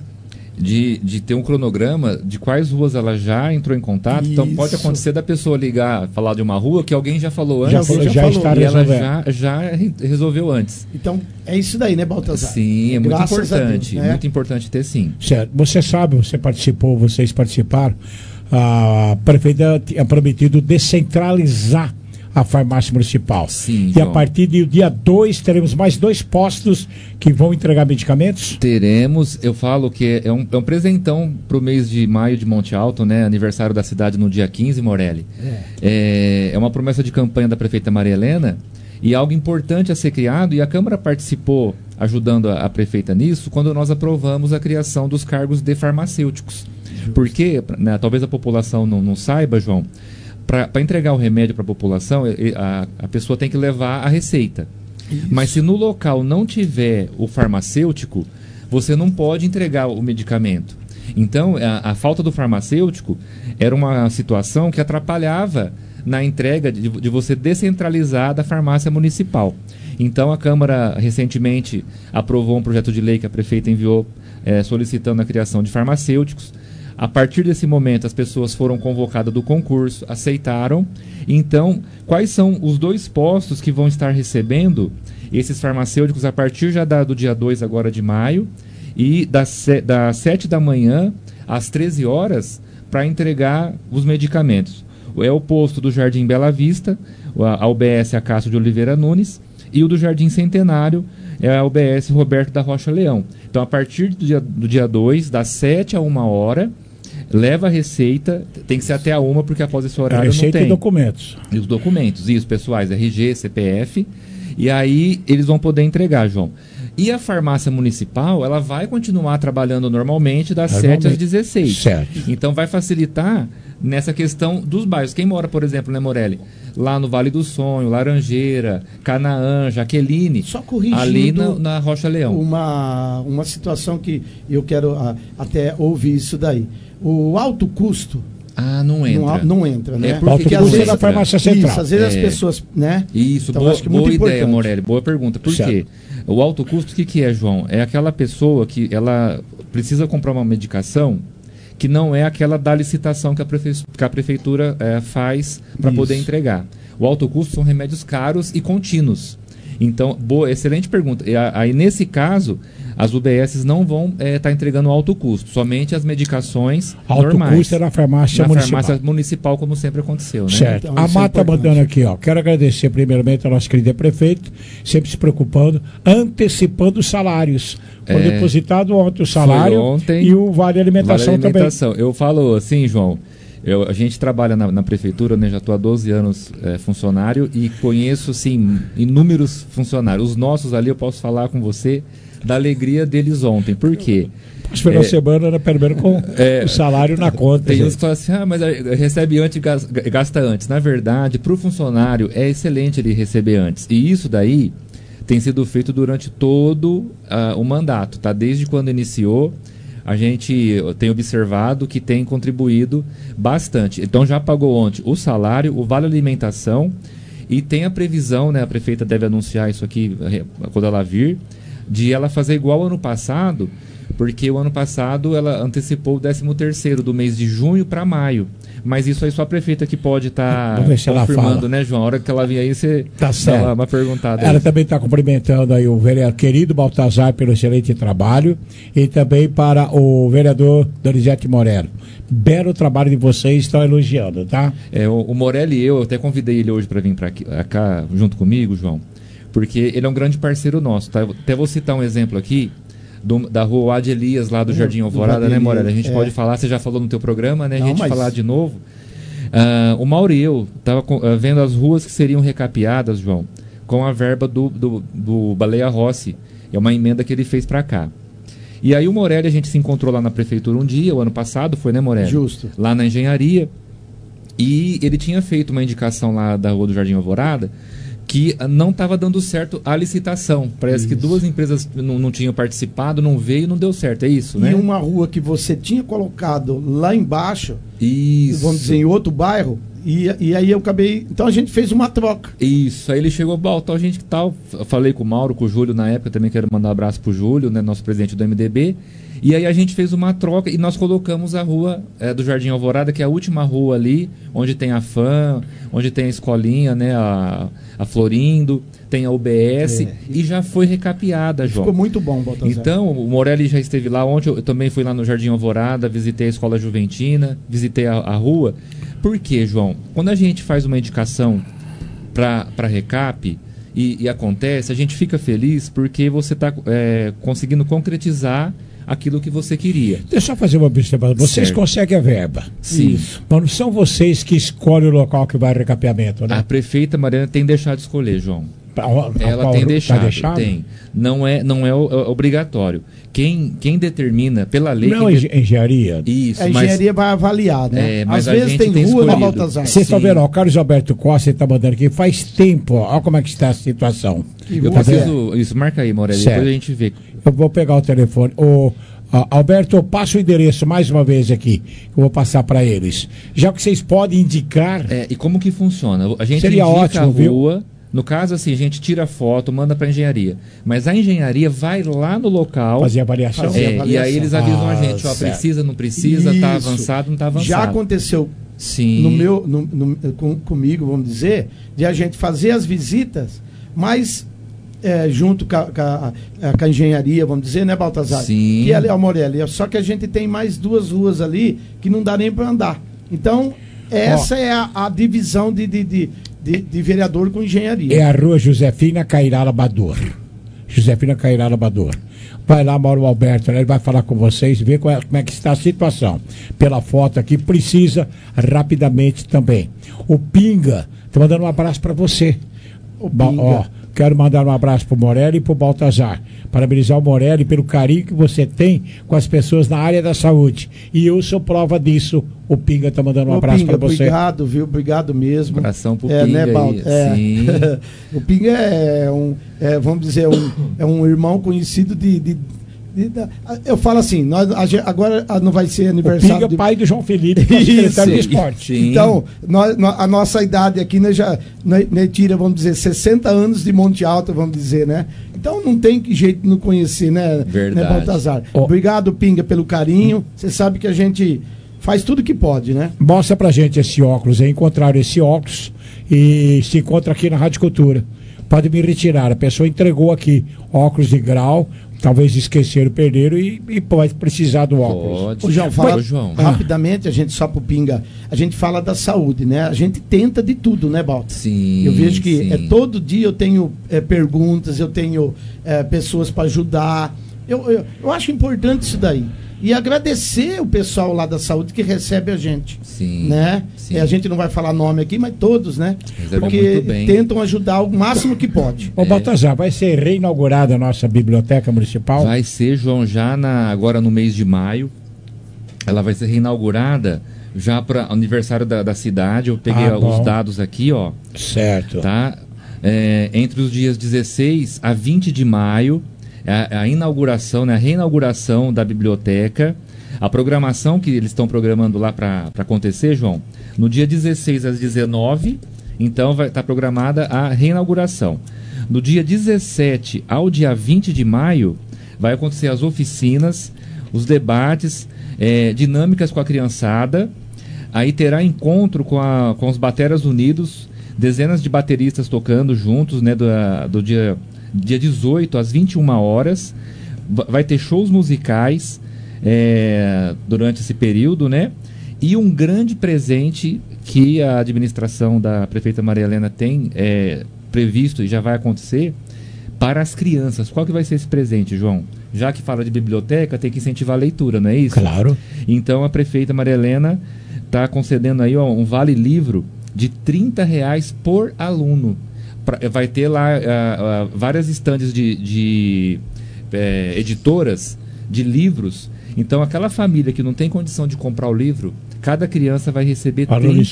de ter um cronograma de quais ruas ela já entrou em contato. Isso. Então pode acontecer da pessoa ligar, falar de uma rua que alguém já falou antes. Já está e resolvendo. ela já resolveu antes. Então é isso daí, né, Baltazar? Sim, é muito Graças a importante. Deus, né? Muito importante ter, sim. Certo. Você sabe, vocês participaram, a prefeita tinha prometido descentralizar a farmácia municipal. Sim, e João. a partir do dia 2 teremos mais 2 postos que vão entregar medicamentos? Teremos, eu falo que é um presentão para o mês de maio de Monte Alto, né? Aniversário da cidade no dia 15, Morelli. É uma promessa de campanha da prefeita Maria Helena e algo importante a ser criado, e a Câmara participou ajudando a prefeita nisso quando nós aprovamos a criação dos cargos de farmacêuticos. Porque, né, talvez a população não saiba, João, para entregar o remédio para a população, a pessoa tem que levar a receita. Isso. Mas se no local não tiver o farmacêutico, você não pode entregar o medicamento. Então, a falta do farmacêutico era uma situação que atrapalhava na entrega de você descentralizar da farmácia municipal. Então, a Câmara recentemente aprovou um projeto de lei que a prefeita enviou solicitando a criação de farmacêuticos. A partir desse momento, as pessoas foram convocadas do concurso, aceitaram. Então, quais são os 2 postos que vão estar recebendo esses farmacêuticos a partir já do dia 2 agora de maio, e das 7 da manhã às 13 horas para entregar os medicamentos? É o posto do Jardim Bela Vista, a UBS Acácio de Oliveira Nunes, e o do Jardim Centenário, é a UBS Roberto da Rocha Leão. Então, a partir do dia 2, das 7 a 1 hora, leva a receita, tem que ser até a 1, porque após esse horário não tem. Receita e documentos. E os documentos, e os pessoais, RG, CPF, e aí eles vão poder entregar, João. E a farmácia municipal, ela vai continuar trabalhando normalmente das 7 às 16. Certo. Então vai facilitar nessa questão dos bairros. Quem mora, por exemplo, né, Morelli? Lá no Vale do Sonho, Laranjeira, Canaã, Jaqueline, só corrigindo ali na Rocha Leão. Uma situação que eu quero até ouvir isso daí. O alto custo... não entra. Não entra, né? Porque às vezes da farmácia central. Isso, às vezes as pessoas, né? Isso, então, acho que boa muito ideia, importante. Morelli, boa pergunta. Por quê? O alto custo, o que é, João? É aquela pessoa que ela precisa comprar uma medicação que não é aquela da licitação que a prefeitura faz para poder entregar. O alto custo são remédios caros e contínuos. Então, excelente pergunta. Aí, nesse caso, as UBSs não vão estar entregando alto custo, somente as medicações normais. Alto custo é na farmácia municipal. Farmácia municipal, como sempre aconteceu, né? Certo. Então, a Mata mandando aqui, ó. Quero agradecer primeiramente ao nosso querido prefeito, sempre se preocupando, antecipando os salários. Foi depositado ontem o salário ontem, e o Vale Alimentação também. Eu falo assim, João, a gente trabalha na prefeitura, né, já estou há 12 anos funcionário e conheço, sim, inúmeros funcionários. Os nossos ali, eu posso falar com você da alegria deles ontem. Por quê? Os final de semana era primeiro com o salário na conta. Tem uns que falam assim, mas recebe antes e gasta antes. Na verdade, para o funcionário é excelente ele receber antes. E isso daí tem sido feito durante todo o mandato, tá? Desde quando iniciou, a gente tem observado que tem contribuído bastante. Então já pagou ontem o salário, o vale alimentação e tem a previsão, né? A prefeita deve anunciar isso aqui quando ela vir, de ela fazer igual ao ano passado, porque o ano passado ela antecipou o 13º do mês de junho para maio. Mas isso aí só a prefeita que pode estar confirmando, né, João? A hora que ela vir aí, você dá uma perguntada. Ela também está cumprimentando aí o vereador querido Baltazar pelo excelente trabalho e também para o vereador Donizete Morello. Belo trabalho de vocês, estão elogiando, tá? O Morelli eu até convidei ele hoje para vir para cá junto comigo, João, porque ele é um grande parceiro nosso, tá? Até vou citar um exemplo aqui. Da rua Ade Elias, lá do Jardim Alvorada, né, Morelli? A gente pode falar, você já falou no teu programa, né? A gente falar de novo. O Mauro e eu estava vendo as ruas que seriam recapeadas, João, com a verba do Baleia Rossi. É uma emenda que ele fez para cá. E aí o Morelli, a gente se encontrou lá na prefeitura um dia, o ano passado, foi, né, Morelli? Justo. Lá na engenharia. E ele tinha feito uma indicação lá da rua do Jardim Alvorada que não estava dando certo a licitação. Parece que duas empresas não tinham participado, não veio, não deu certo. É isso, né? E uma rua que você tinha colocado lá embaixo, isso, vamos dizer, em outro bairro, e aí eu acabei... Então a gente fez uma troca. Isso, aí ele chegou, tal, a gente que tal... Eu falei com o Mauro, com o Júlio na época, também quero mandar um abraço pro Júlio, né, nosso presidente do MDB. E aí a gente fez uma troca e nós colocamos a rua do Jardim Alvorada, que é a última rua ali, onde tem a FAM, onde tem a escolinha, né, a Florindo, tem a UBS, e já foi recapeada, João. Ficou muito bom, Baltazar. Então, o Morelli já esteve lá ontem, eu também fui lá no Jardim Alvorada, visitei a Escola Juventina, visitei a rua. Por quê, João? Quando a gente faz uma indicação para recap e acontece, a gente fica feliz porque você está conseguindo concretizar aquilo que você queria. Deixa eu fazer uma observação. Vocês conseguem a verba. Sim. Isso. Mas não são vocês que escolhem o local que vai ao recapeamento, né? A prefeita Mariana tem deixado de escolher, João. Ela tem deixado, tem. Não é obrigatório. Quem determina pela lei... Não é engenharia? Isso. A engenharia vai avaliar, né? Mas às vezes tem rua na Baltazar. Vocês estão vendo, o Carlos Alberto Costa está mandando aqui, faz tempo, olha como é que está a situação. Eu preciso... Isso, marca aí, Morelli, depois a gente vê. Eu vou pegar o telefone. Alberto, passa o endereço mais uma vez aqui. Eu vou passar para eles. Já que vocês podem indicar... E como que funciona? A gente seria indica ótimo, a rua... Viu? No caso, assim, a gente tira a foto, manda para a engenharia. Mas a engenharia vai lá no local... Fazer avaliação. E aí eles avisam a gente, precisa, não precisa, está avançado, não está avançado. Já aconteceu comigo, vamos dizer, de a gente fazer as visitas, mas junto com a engenharia, vamos dizer, né, Baltazar? Sim. Que é a Morelli. Só que a gente tem mais duas ruas ali que não dá nem para andar. Então, essa é a divisão de vereador com engenharia. É a rua Josefina Cairala Bador. Josefina Cairala Bador. Vai lá, Mauro Alberto, ele vai falar com vocês, ver como é que está a situação. Pela foto aqui, rapidamente também. O Pinga, está mandando um abraço para você. Quero mandar um abraço para o Morelli e para o Baltazar. Parabenizar o Morelli pelo carinho que você tem com as pessoas na área da saúde. E eu sou prova disso. O Pinga está mandando um abraço para você. Obrigado, viu? Obrigado mesmo. Abração pro Pinga, né, Sim. O Pinga vamos dizer, um irmão conhecido Eu falo assim, agora não vai ser aniversário. O Pinga é pai do João Felipe, secretário de esporte. Sim. Então, a nossa idade aqui, nós tira, vamos dizer, 60 anos de Monte Alto, vamos dizer, né? Então não tem jeito de não conhecer, né? Verdade. Né, Baltazar? Obrigado, Pinga, pelo carinho. Você sabe que a gente faz tudo que pode, né? Mostra pra gente esse óculos, encontraram esse óculos e se encontra aqui na Rádio Cultura. Pode me retirar, a pessoa entregou aqui óculos de grau, talvez esqueceram, perderam e pode precisar do óculos. O João, fala rapidamente, a gente só pro Pinga, a gente fala da saúde, né? A gente tenta de tudo, né, Balta? Sim. Eu vejo que todo dia eu tenho perguntas, eu tenho pessoas para ajudar. Eu acho importante isso daí. E agradecer o pessoal lá da saúde que recebe a gente. Sim. Né? Sim. A gente não vai falar nome aqui, mas todos, né? Porque tentam ajudar o máximo que pode. Ô, Baltazar, vai ser reinaugurada a nossa biblioteca municipal? Vai ser, João, já agora no mês de maio. Ela vai ser reinaugurada já para aniversário da cidade. Eu peguei os dados aqui, ó. Certo. Tá? Entre os dias 16 a 20 de maio. A inauguração, né, a reinauguração da biblioteca, a programação que eles estão programando lá para acontecer, João, no dia 16 às 19, então vai estar programada a reinauguração. No dia 17 ao dia 20 de maio, vai acontecer as oficinas, os debates, dinâmicas com a criançada, aí terá encontro com os Bateras Unidos, dezenas de bateristas tocando juntos, né, do dia 18 às 21 horas, vai ter shows musicais durante esse período, né? E um grande presente que a administração da prefeita Maria Helena tem previsto e já vai acontecer para as crianças. Qual que vai ser esse presente, João? Já que fala de biblioteca, tem que incentivar a leitura, não é isso? Claro. Então a prefeita Maria Helena está concedendo aí um vale-livro de R$30 por aluno. Vai ter lá várias estandes de editoras de livros. Então, aquela família que não tem condição de comprar o livro, cada criança vai receber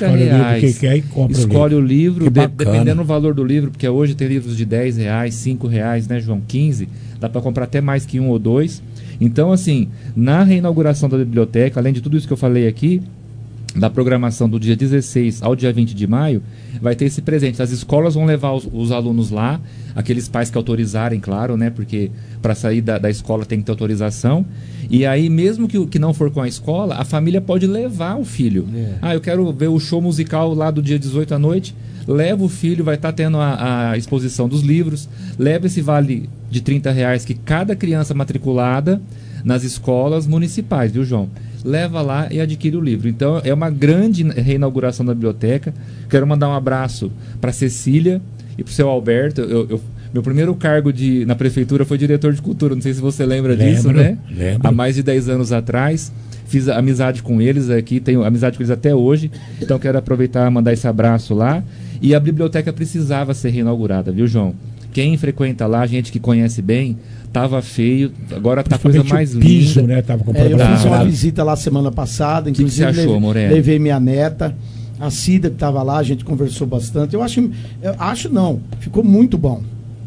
R$30. Escolhe o livro, dependendo do valor do livro, porque hoje tem livros de R$10, R$5, né, João? 15. Dá para comprar até mais que um ou dois. Então, assim, na reinauguração da biblioteca, além de tudo isso que eu falei aqui, da programação do dia 16 ao dia 20 de maio, vai ter esse presente. As escolas vão levar os alunos lá, aqueles pais que autorizarem, claro, né? Porque para sair da escola tem que ter autorização. E aí, mesmo que não for com a escola, a família pode levar o filho. Eu quero ver o show musical lá do dia 18 à noite. Leva o filho, vai estar tendo a exposição dos livros. Leva esse vale de R$30 que cada criança matriculada nas escolas municipais, viu, João? Leva lá e adquire o livro. Então, é uma grande reinauguração da biblioteca. Quero mandar um abraço para Cecília e para o seu Alberto. Meu primeiro cargo na prefeitura foi diretor de cultura. Não sei se você lembra disso, né? Lembro. Há mais de 10 anos atrás. Fiz amizade com eles aqui, tenho amizade com eles até hoje. Então, quero aproveitar e mandar esse abraço lá. E a biblioteca precisava ser reinaugurada, viu, João? Quem frequenta lá, gente que conhece bem, tava feio, agora tá a coisa mais piso, linda. Né? Tava com eu fiz uma visita lá semana passada, inclusive que você achou, Morelli? Levei minha neta, a Cida que estava lá, a gente conversou bastante. Eu acho não, ficou muito bom,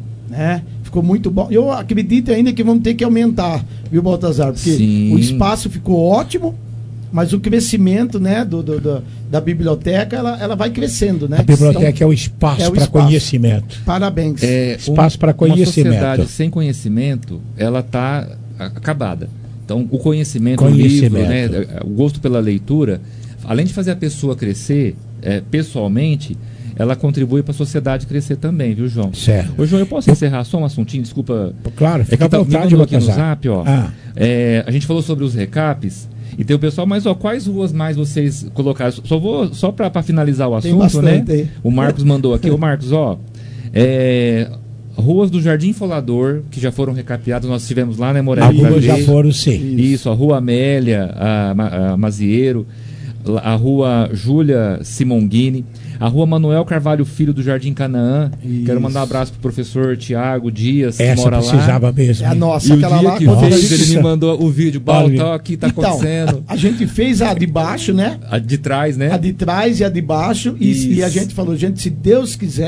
né? Ficou muito bom. Eu acredito ainda que vamos ter que aumentar, viu, Baltazar? Porque o espaço ficou ótimo, mas o crescimento, né, da biblioteca, ela vai crescendo, né? A biblioteca então, é o espaço para conhecimento. Parabéns. Espaço para conhecimento. Uma sociedade sem conhecimento, ela está acabada. Então, o conhecimento, o livro, né, o gosto pela leitura, além de fazer a pessoa crescer pessoalmente, ela contribui para a sociedade crescer também, viu, João? Certo. Ô, João, eu posso encerrar só um assuntinho? Desculpa. Claro, fica à vontade. Aqui no Zap, ó. A gente falou sobre os recapes. E tem o pessoal, mas quais ruas mais vocês colocaram? Só para finalizar o assunto, bastante, né? O Marcos mandou aqui. Ô, Marcos, ruas do Jardim Folador, que já foram recapeadas, nós tivemos lá, né, Morelli? Algumas já foram, sim. Isso, a Rua Amélia, a Mazieiro, a Rua Júlia Simonghini, a Rua Manuel Carvalho Filho do Jardim Canaã. Isso. Quero mandar um abraço pro professor Tiago Dias, que mora lá. Essa precisava mesmo. É a nossa, e aquela lá. Ele me mandou o vídeo. Aqui tá acontecendo. A gente fez a de baixo, né? A de trás, né? A de trás e a de baixo. E a gente falou, gente, se Deus quiser,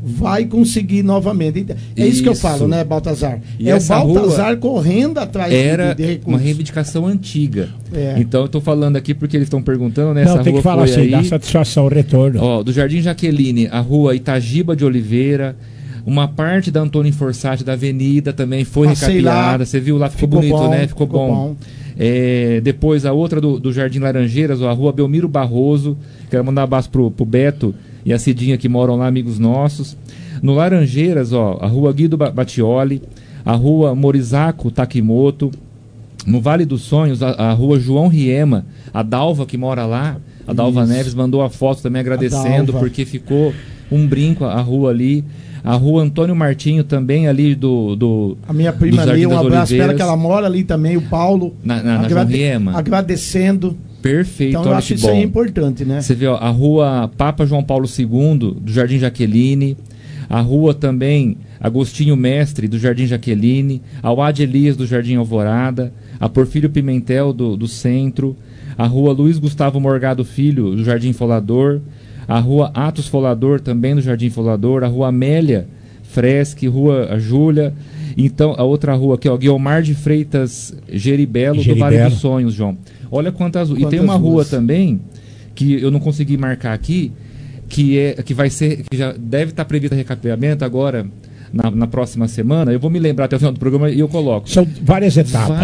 vai conseguir novamente. É isso que eu falo, né, Baltazar? E é o essa Baltazar correndo atrás era de recursos. uma reivindicação antiga. É. Então eu estou falando aqui porque eles estão perguntando, né? Não, essa tem rua que falar foi assim, aí, dá satisfação, o retorno. ó, do Jardim Jaqueline, a rua Itagiba de Oliveira, uma parte da Antônio Forçati da Avenida também foi Passei recapeada. lá, Você viu lá, ficou bonito, bom, né? Ficou bom. Depois a outra do Jardim Laranjeiras, ó, a rua Belmiro Barroso. Quero mandar um abraço pro Beto e a Cidinha que moram lá, amigos nossos. No Laranjeiras, ó, a rua Guido Batioli, a rua Morizaco Takimoto. No Vale dos Sonhos, a rua João Riema, a Dalva que mora lá, a Dalva Neves mandou a foto também agradecendo, porque ficou um brinco a rua ali. A rua Antônio Martinho também ali a minha prima ali, um abraço para ela, que ela mora ali também, o Paulo. Na João Riema. Agradecendo. Perfeito, então eu acho isso aí importante, né? Você vê, ó, a rua Papa João Paulo II, do Jardim Jaqueline, a rua também Agostinho Mestre, do Jardim Jaqueline, a Wad Elias, do Jardim Alvorada, a Porfírio Pimentel, do Centro, a rua Luiz Gustavo Morgado Filho, do Jardim Folador, a rua Atos Folador, também do Jardim Folador, a rua Amélia Fresque, rua Júlia, então a outra rua aqui, ó, Guiomar de Freitas Geribelo, do Vale dos Sonhos, João. Olha quantas. E tem uma rua também que eu não consegui marcar aqui, que vai ser, que já deve estar prevista recapeamento agora na próxima semana. Eu vou me lembrar até o final do programa e eu coloco. São várias etapas.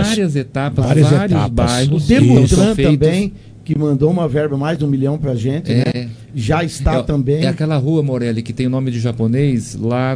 Vários bairros. O Demutran também, que mandou uma verba mais de 1 milhão pra gente, né? Já está também. É aquela rua, Morelli, que tem o nome de japonês lá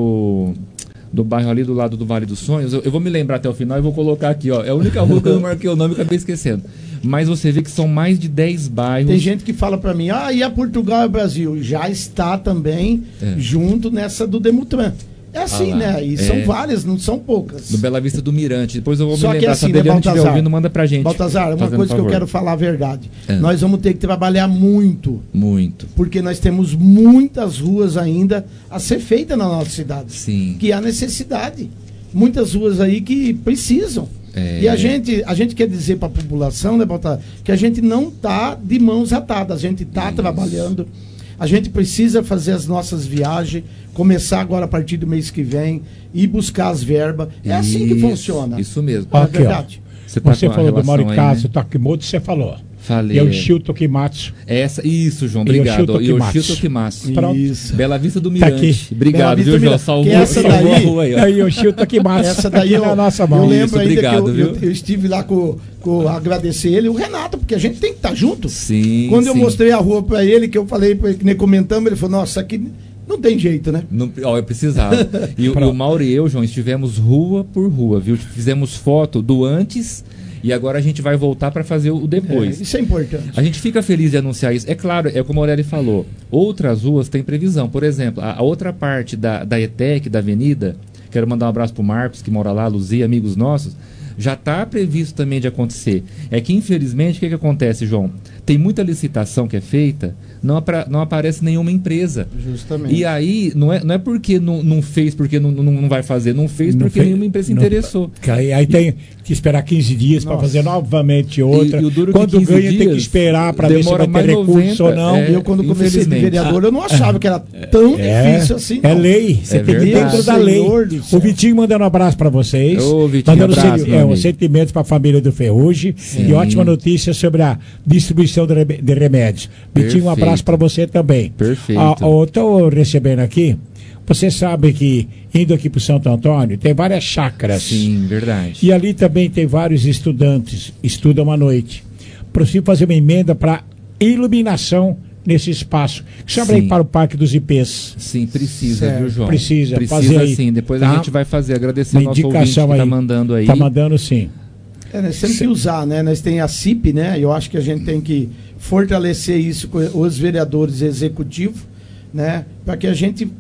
no bairro ali do lado do Vale dos Sonhos. Eu vou me lembrar até o final e vou colocar aqui, ó. É a única rua que eu não marquei o nome e acabei esquecendo. Mas você vê que são mais de 10 bairros. Tem gente que fala pra mim, e a Portugal e o Brasil? Já está também junto nessa do Demutran. É assim, né? E são várias, não são poucas. Do Bela Vista do Mirante. Depois eu vou Só me que lembrar. assim, Saber né, onde estiver ouvindo, manda pra gente. Baltazar, uma coisa que eu quero falar a verdade. Nós vamos ter que trabalhar muito. Muito. Porque nós temos muitas ruas ainda a ser feitas na nossa cidade. Sim. Que há necessidade. Muitas ruas aí que precisam. E a gente quer dizer para a população, né, Baltazar, que a gente não está de mãos atadas. A gente está trabalhando. A gente precisa fazer as nossas viagens, começar agora a partir do mês que vem, ir buscar as verbas. É assim que funciona. Isso mesmo. É verdade. Você falou do Morikazu Takimoto, você falou. Falei. E é o Shio Tokimatsu. Isso, João, obrigado. E o Shio Tokimatsu. Isso. Bela Vista do Mirante. Tá aqui. Obrigado, viu, João? Salvou a rua aí, ó. Aí o Shio Tokimatsu. Essa daí na nossa mão. Eu lembro ainda que eu estive lá agradecer ele, o Renato, porque a gente tem que estar junto. Sim. Quando eu mostrei a rua para ele, que eu falei para ele, que nem comentamos, ele falou, nossa, aqui não tem jeito, né? Eu precisava. E o Mauro e eu, João, estivemos rua por rua, viu? Fizemos foto do antes e agora a gente vai voltar para fazer o depois. Isso é importante. A gente fica feliz de anunciar isso. É claro, é como a Aureli falou, outras ruas têm previsão. Por exemplo, a outra parte da ETEC, da avenida, quero mandar um abraço pro Marcos, que mora lá, Luzia, amigos nossos, já está previsto também de acontecer. É que, infelizmente, o que acontece, João? Tem muita licitação que é feita, não aparece nenhuma empresa. Justamente. E aí, não é porque não fez, porque não vai fazer. Não fez porque nenhuma empresa se interessou. Aí tem que esperar 15 dias para fazer novamente outra. Quando ganha, tem que esperar para ver se vai ter recurso ou não. Eu, quando comecei de vereador, eu não achava que era tão difícil assim. Não. É lei. Você tem que ir dentro da lei. O Vitinho mandando um abraço para vocês. Vitinho, mandando sentimentos para a família do Ferrugem. E ótima notícia sobre a distribuição de remédios. Vitinho, um abraço para você também. Perfeito. Estou recebendo aqui. Você sabe que indo aqui para Santo Antônio tem várias chácaras. Sim, verdade. E ali também tem vários estudantes, estudam à noite. Preciso fazer uma emenda para iluminação nesse espaço. Sobre aí para o Parque dos IPs. Sim, precisa, viu, João? Precisa fazer aí. Sim, depois a gente vai fazer. Agradecer ao nosso ouvinte que está mandando aí. Está mandando, sim. Nós temos que usar, né? Nós temos a CIP, né? Eu acho que a gente tem que fortalecer isso com os vereadores executivos, né? Para que a gente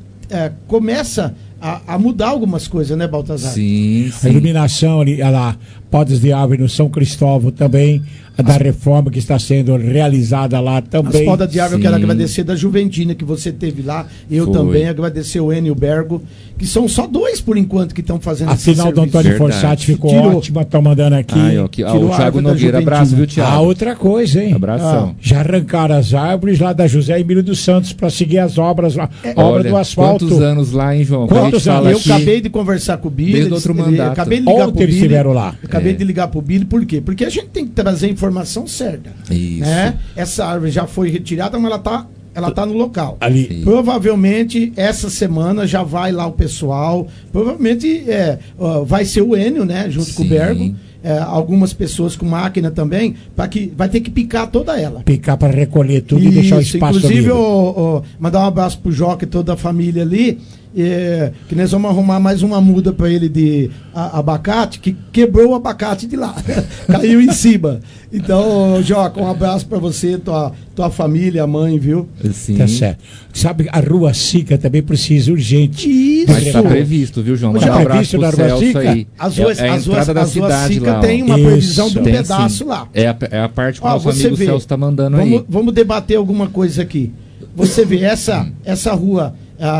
começa a mudar algumas coisas, né, Baltazar? Sim. A iluminação ali, lá, Podes de Árvore no São Cristóvão também, da reforma que está sendo realizada lá também. As podas de árvore, eu Sim. quero agradecer da Juventina que você teve lá. Eu Foi. também agradecer o Enio Bergo, que são só 2 por enquanto que estão fazendo A final do Antônio Forsatti ficou ótima, estão mandando aqui. Tirou o a Thiago árvore da Nogueira, abraço, viu, Thiago? Ah, outra coisa, hein? Abração. Já arrancaram as árvores lá da José Emílio dos Santos para seguir as obras lá. Obra Olha, do asfalto. quantos anos lá, hein, João? Quantos anos? Eu acabei de conversar com o Billy. Desde outro mandato. Acabei de ligar Ontem pro eles Billy. estiveram lá. Acabei de ligar pro Billy, por quê? Porque a gente tem que trazer a informação certa. Isso. Né? Essa árvore já foi retirada, mas ela tá no local. Ali. Sim. Provavelmente essa semana já vai lá o pessoal. Provavelmente vai ser o Enio, né? Junto com o Bergo. Algumas pessoas com máquina também, para que vai ter que picar toda ela. Picar para recolher tudo e deixar o espaço inclusive, livre. mandar um abraço pro Joca e toda a família ali. Que nós vamos arrumar mais uma muda para ele de abacate, que quebrou o abacate de lá. Caiu em cima. Então, Joca, um abraço para você, tua família, a mãe, viu? Sim. Tá certo. Sabe, a Rua Sica também precisa urgente. Isso. Mas está previsto, viu, João? Já Manda um previsto abraço na pro Rua Celso Sica? aí. As ruas, é a as ruas, entrada da as ruas cidade Sica lá. tem uma previsão de um Tem, pedaço sim. lá. É a parte que o nosso você amigo vê. Celso está mandando aí. Vamos debater alguma coisa aqui. Você vê essa rua,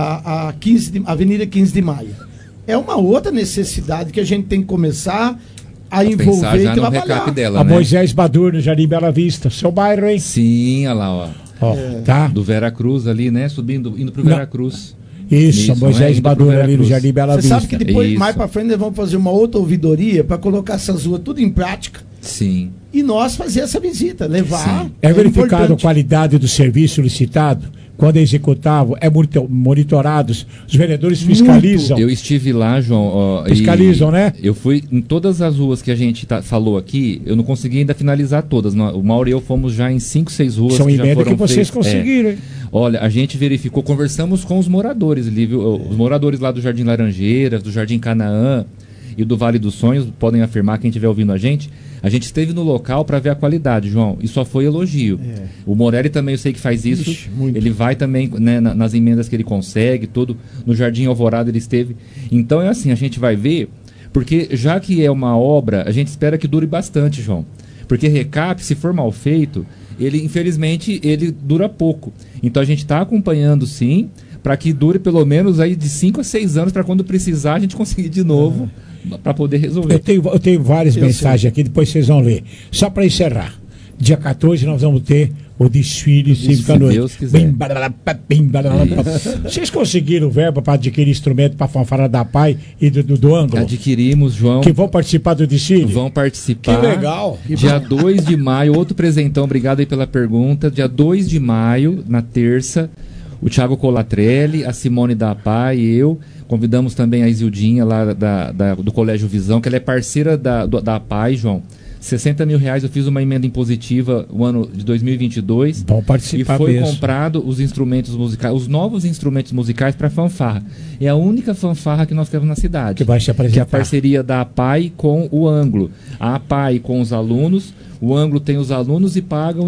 a Avenida 15 de Maio. É uma outra necessidade que a gente tem que começar a envolver e trabalhar. Dela, A né? Moisés Badur, no Jardim Bela Vista. Seu bairro, hein? Sim, olha lá, ó. Tá? Do Vera Cruz ali, né? Indo pro Não. Vera Cruz. Isso, a Moisés Indo pro Badur Vera ali no Cruz. Jardim Bela Você Vista. sabe que depois, Isso. mais pra frente, nós vamos fazer uma outra ouvidoria para colocar essas ruas tudo em prática Sim. e nós fazer essa visita, levar. É verificado a importante. qualidade do serviço licitado? Quando é executado, monitorados, os vereadores fiscalizam. Eu estive lá, João. Ó, Fiscalizam, né? Eu fui em todas as ruas que a gente falou aqui, eu não consegui ainda finalizar todas. O Mauro e eu fomos já em 5, 6 ruas São que já emendas foram que vocês feitas. conseguiram, hein? Olha, a gente verificou, conversamos com os moradores ali, viu? Os moradores lá do Jardim Laranjeiras, do Jardim Canaã e do Vale dos Sonhos, podem afirmar, quem estiver ouvindo a gente esteve no local para ver a qualidade, João, e só foi elogio. O Morelli também, eu sei que faz isso. Ixi, muito. Ele vai também, né, nas emendas que ele consegue, tudo. No Jardim Alvorada ele esteve. Então é assim, a gente vai ver, porque já que é uma obra, a gente espera que dure bastante, João. Porque recap, se for mal feito, ele, infelizmente, ele dura pouco. Então a gente está acompanhando, sim, para que dure pelo menos aí de 5 a 6 anos, para quando precisar a gente conseguir de novo, para poder resolver. Eu tenho várias mensagens aqui, depois vocês vão ler. Só para encerrar, dia 14 nós vamos ter o desfile cívico à noite. Deus quiser. Bim, bararapá, bim, bararapá. Vocês conseguiram verba para adquirir instrumento para a fanfarra da PAI e do ângulo? Adquirimos, João. Que vão participar do desfile? Vão participar. Que legal. Dia 2 de maio, outro presentão, obrigado aí pela pergunta. Dia 2 de maio, na terça, o Thiago Colatrelli, a Simone da PAI e eu. Convidamos também a Isildinha lá do Colégio Visão, que ela é parceira da PAI, João. R$60 mil, eu fiz uma emenda impositiva no ano de 2022. Vão participar e foi mesmo. comprado os instrumentos musicais, os novos instrumentos musicais para fanfarra. É a única fanfarra que nós temos na cidade. Que vai se apresentar. Que é a parceria da APAI com o Ângulo. A APAI com os alunos, o Ângulo tem os alunos e paga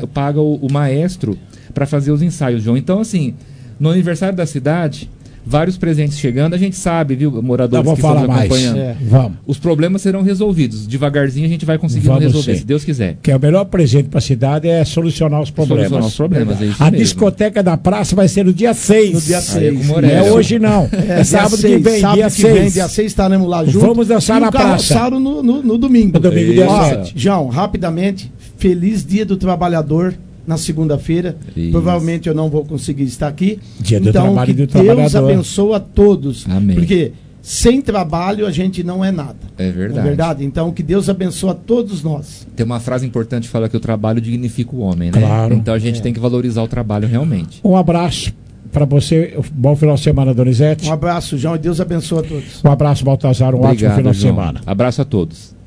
o maestro para fazer os ensaios, João. Então, assim, no aniversário da cidade, vários presentes chegando, a gente sabe, viu, moradores que estão nos acompanhando. Vamos. Os problemas serão resolvidos. Devagarzinho a gente vai conseguindo resolver, se Deus quiser. Que é o melhor presente para a cidade é solucionar os problemas. Solucionar os problemas, é isso a mesmo. discoteca da praça vai ser no dia 6. No dia 6. Não é hoje não. É sábado que vem, dia 6. Dia 6 estaremos lá juntos. Vamos dançar na praça. Carroçaro no domingo. No domingo, dia 7. João, rapidamente, feliz Dia do Trabalhador na segunda-feira. Provavelmente eu não vou conseguir estar aqui. Dia do então, trabalho que do trabalhador. Deus abençoe a todos. Amém. Porque sem trabalho a gente não é nada. É verdade. Não é verdade? Então, que Deus abençoe a todos nós. Tem uma frase importante que fala que o trabalho dignifica o homem, né? Claro. Então a gente tem que valorizar o trabalho realmente. Um abraço para você. Bom final de semana, Donizete. Um abraço, João, e Deus abençoe a todos. Um abraço, Baltazar. Um ótimo final de semana. Abraço a todos.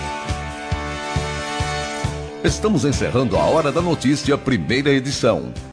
Estamos encerrando a Hora da Notícia, primeira edição.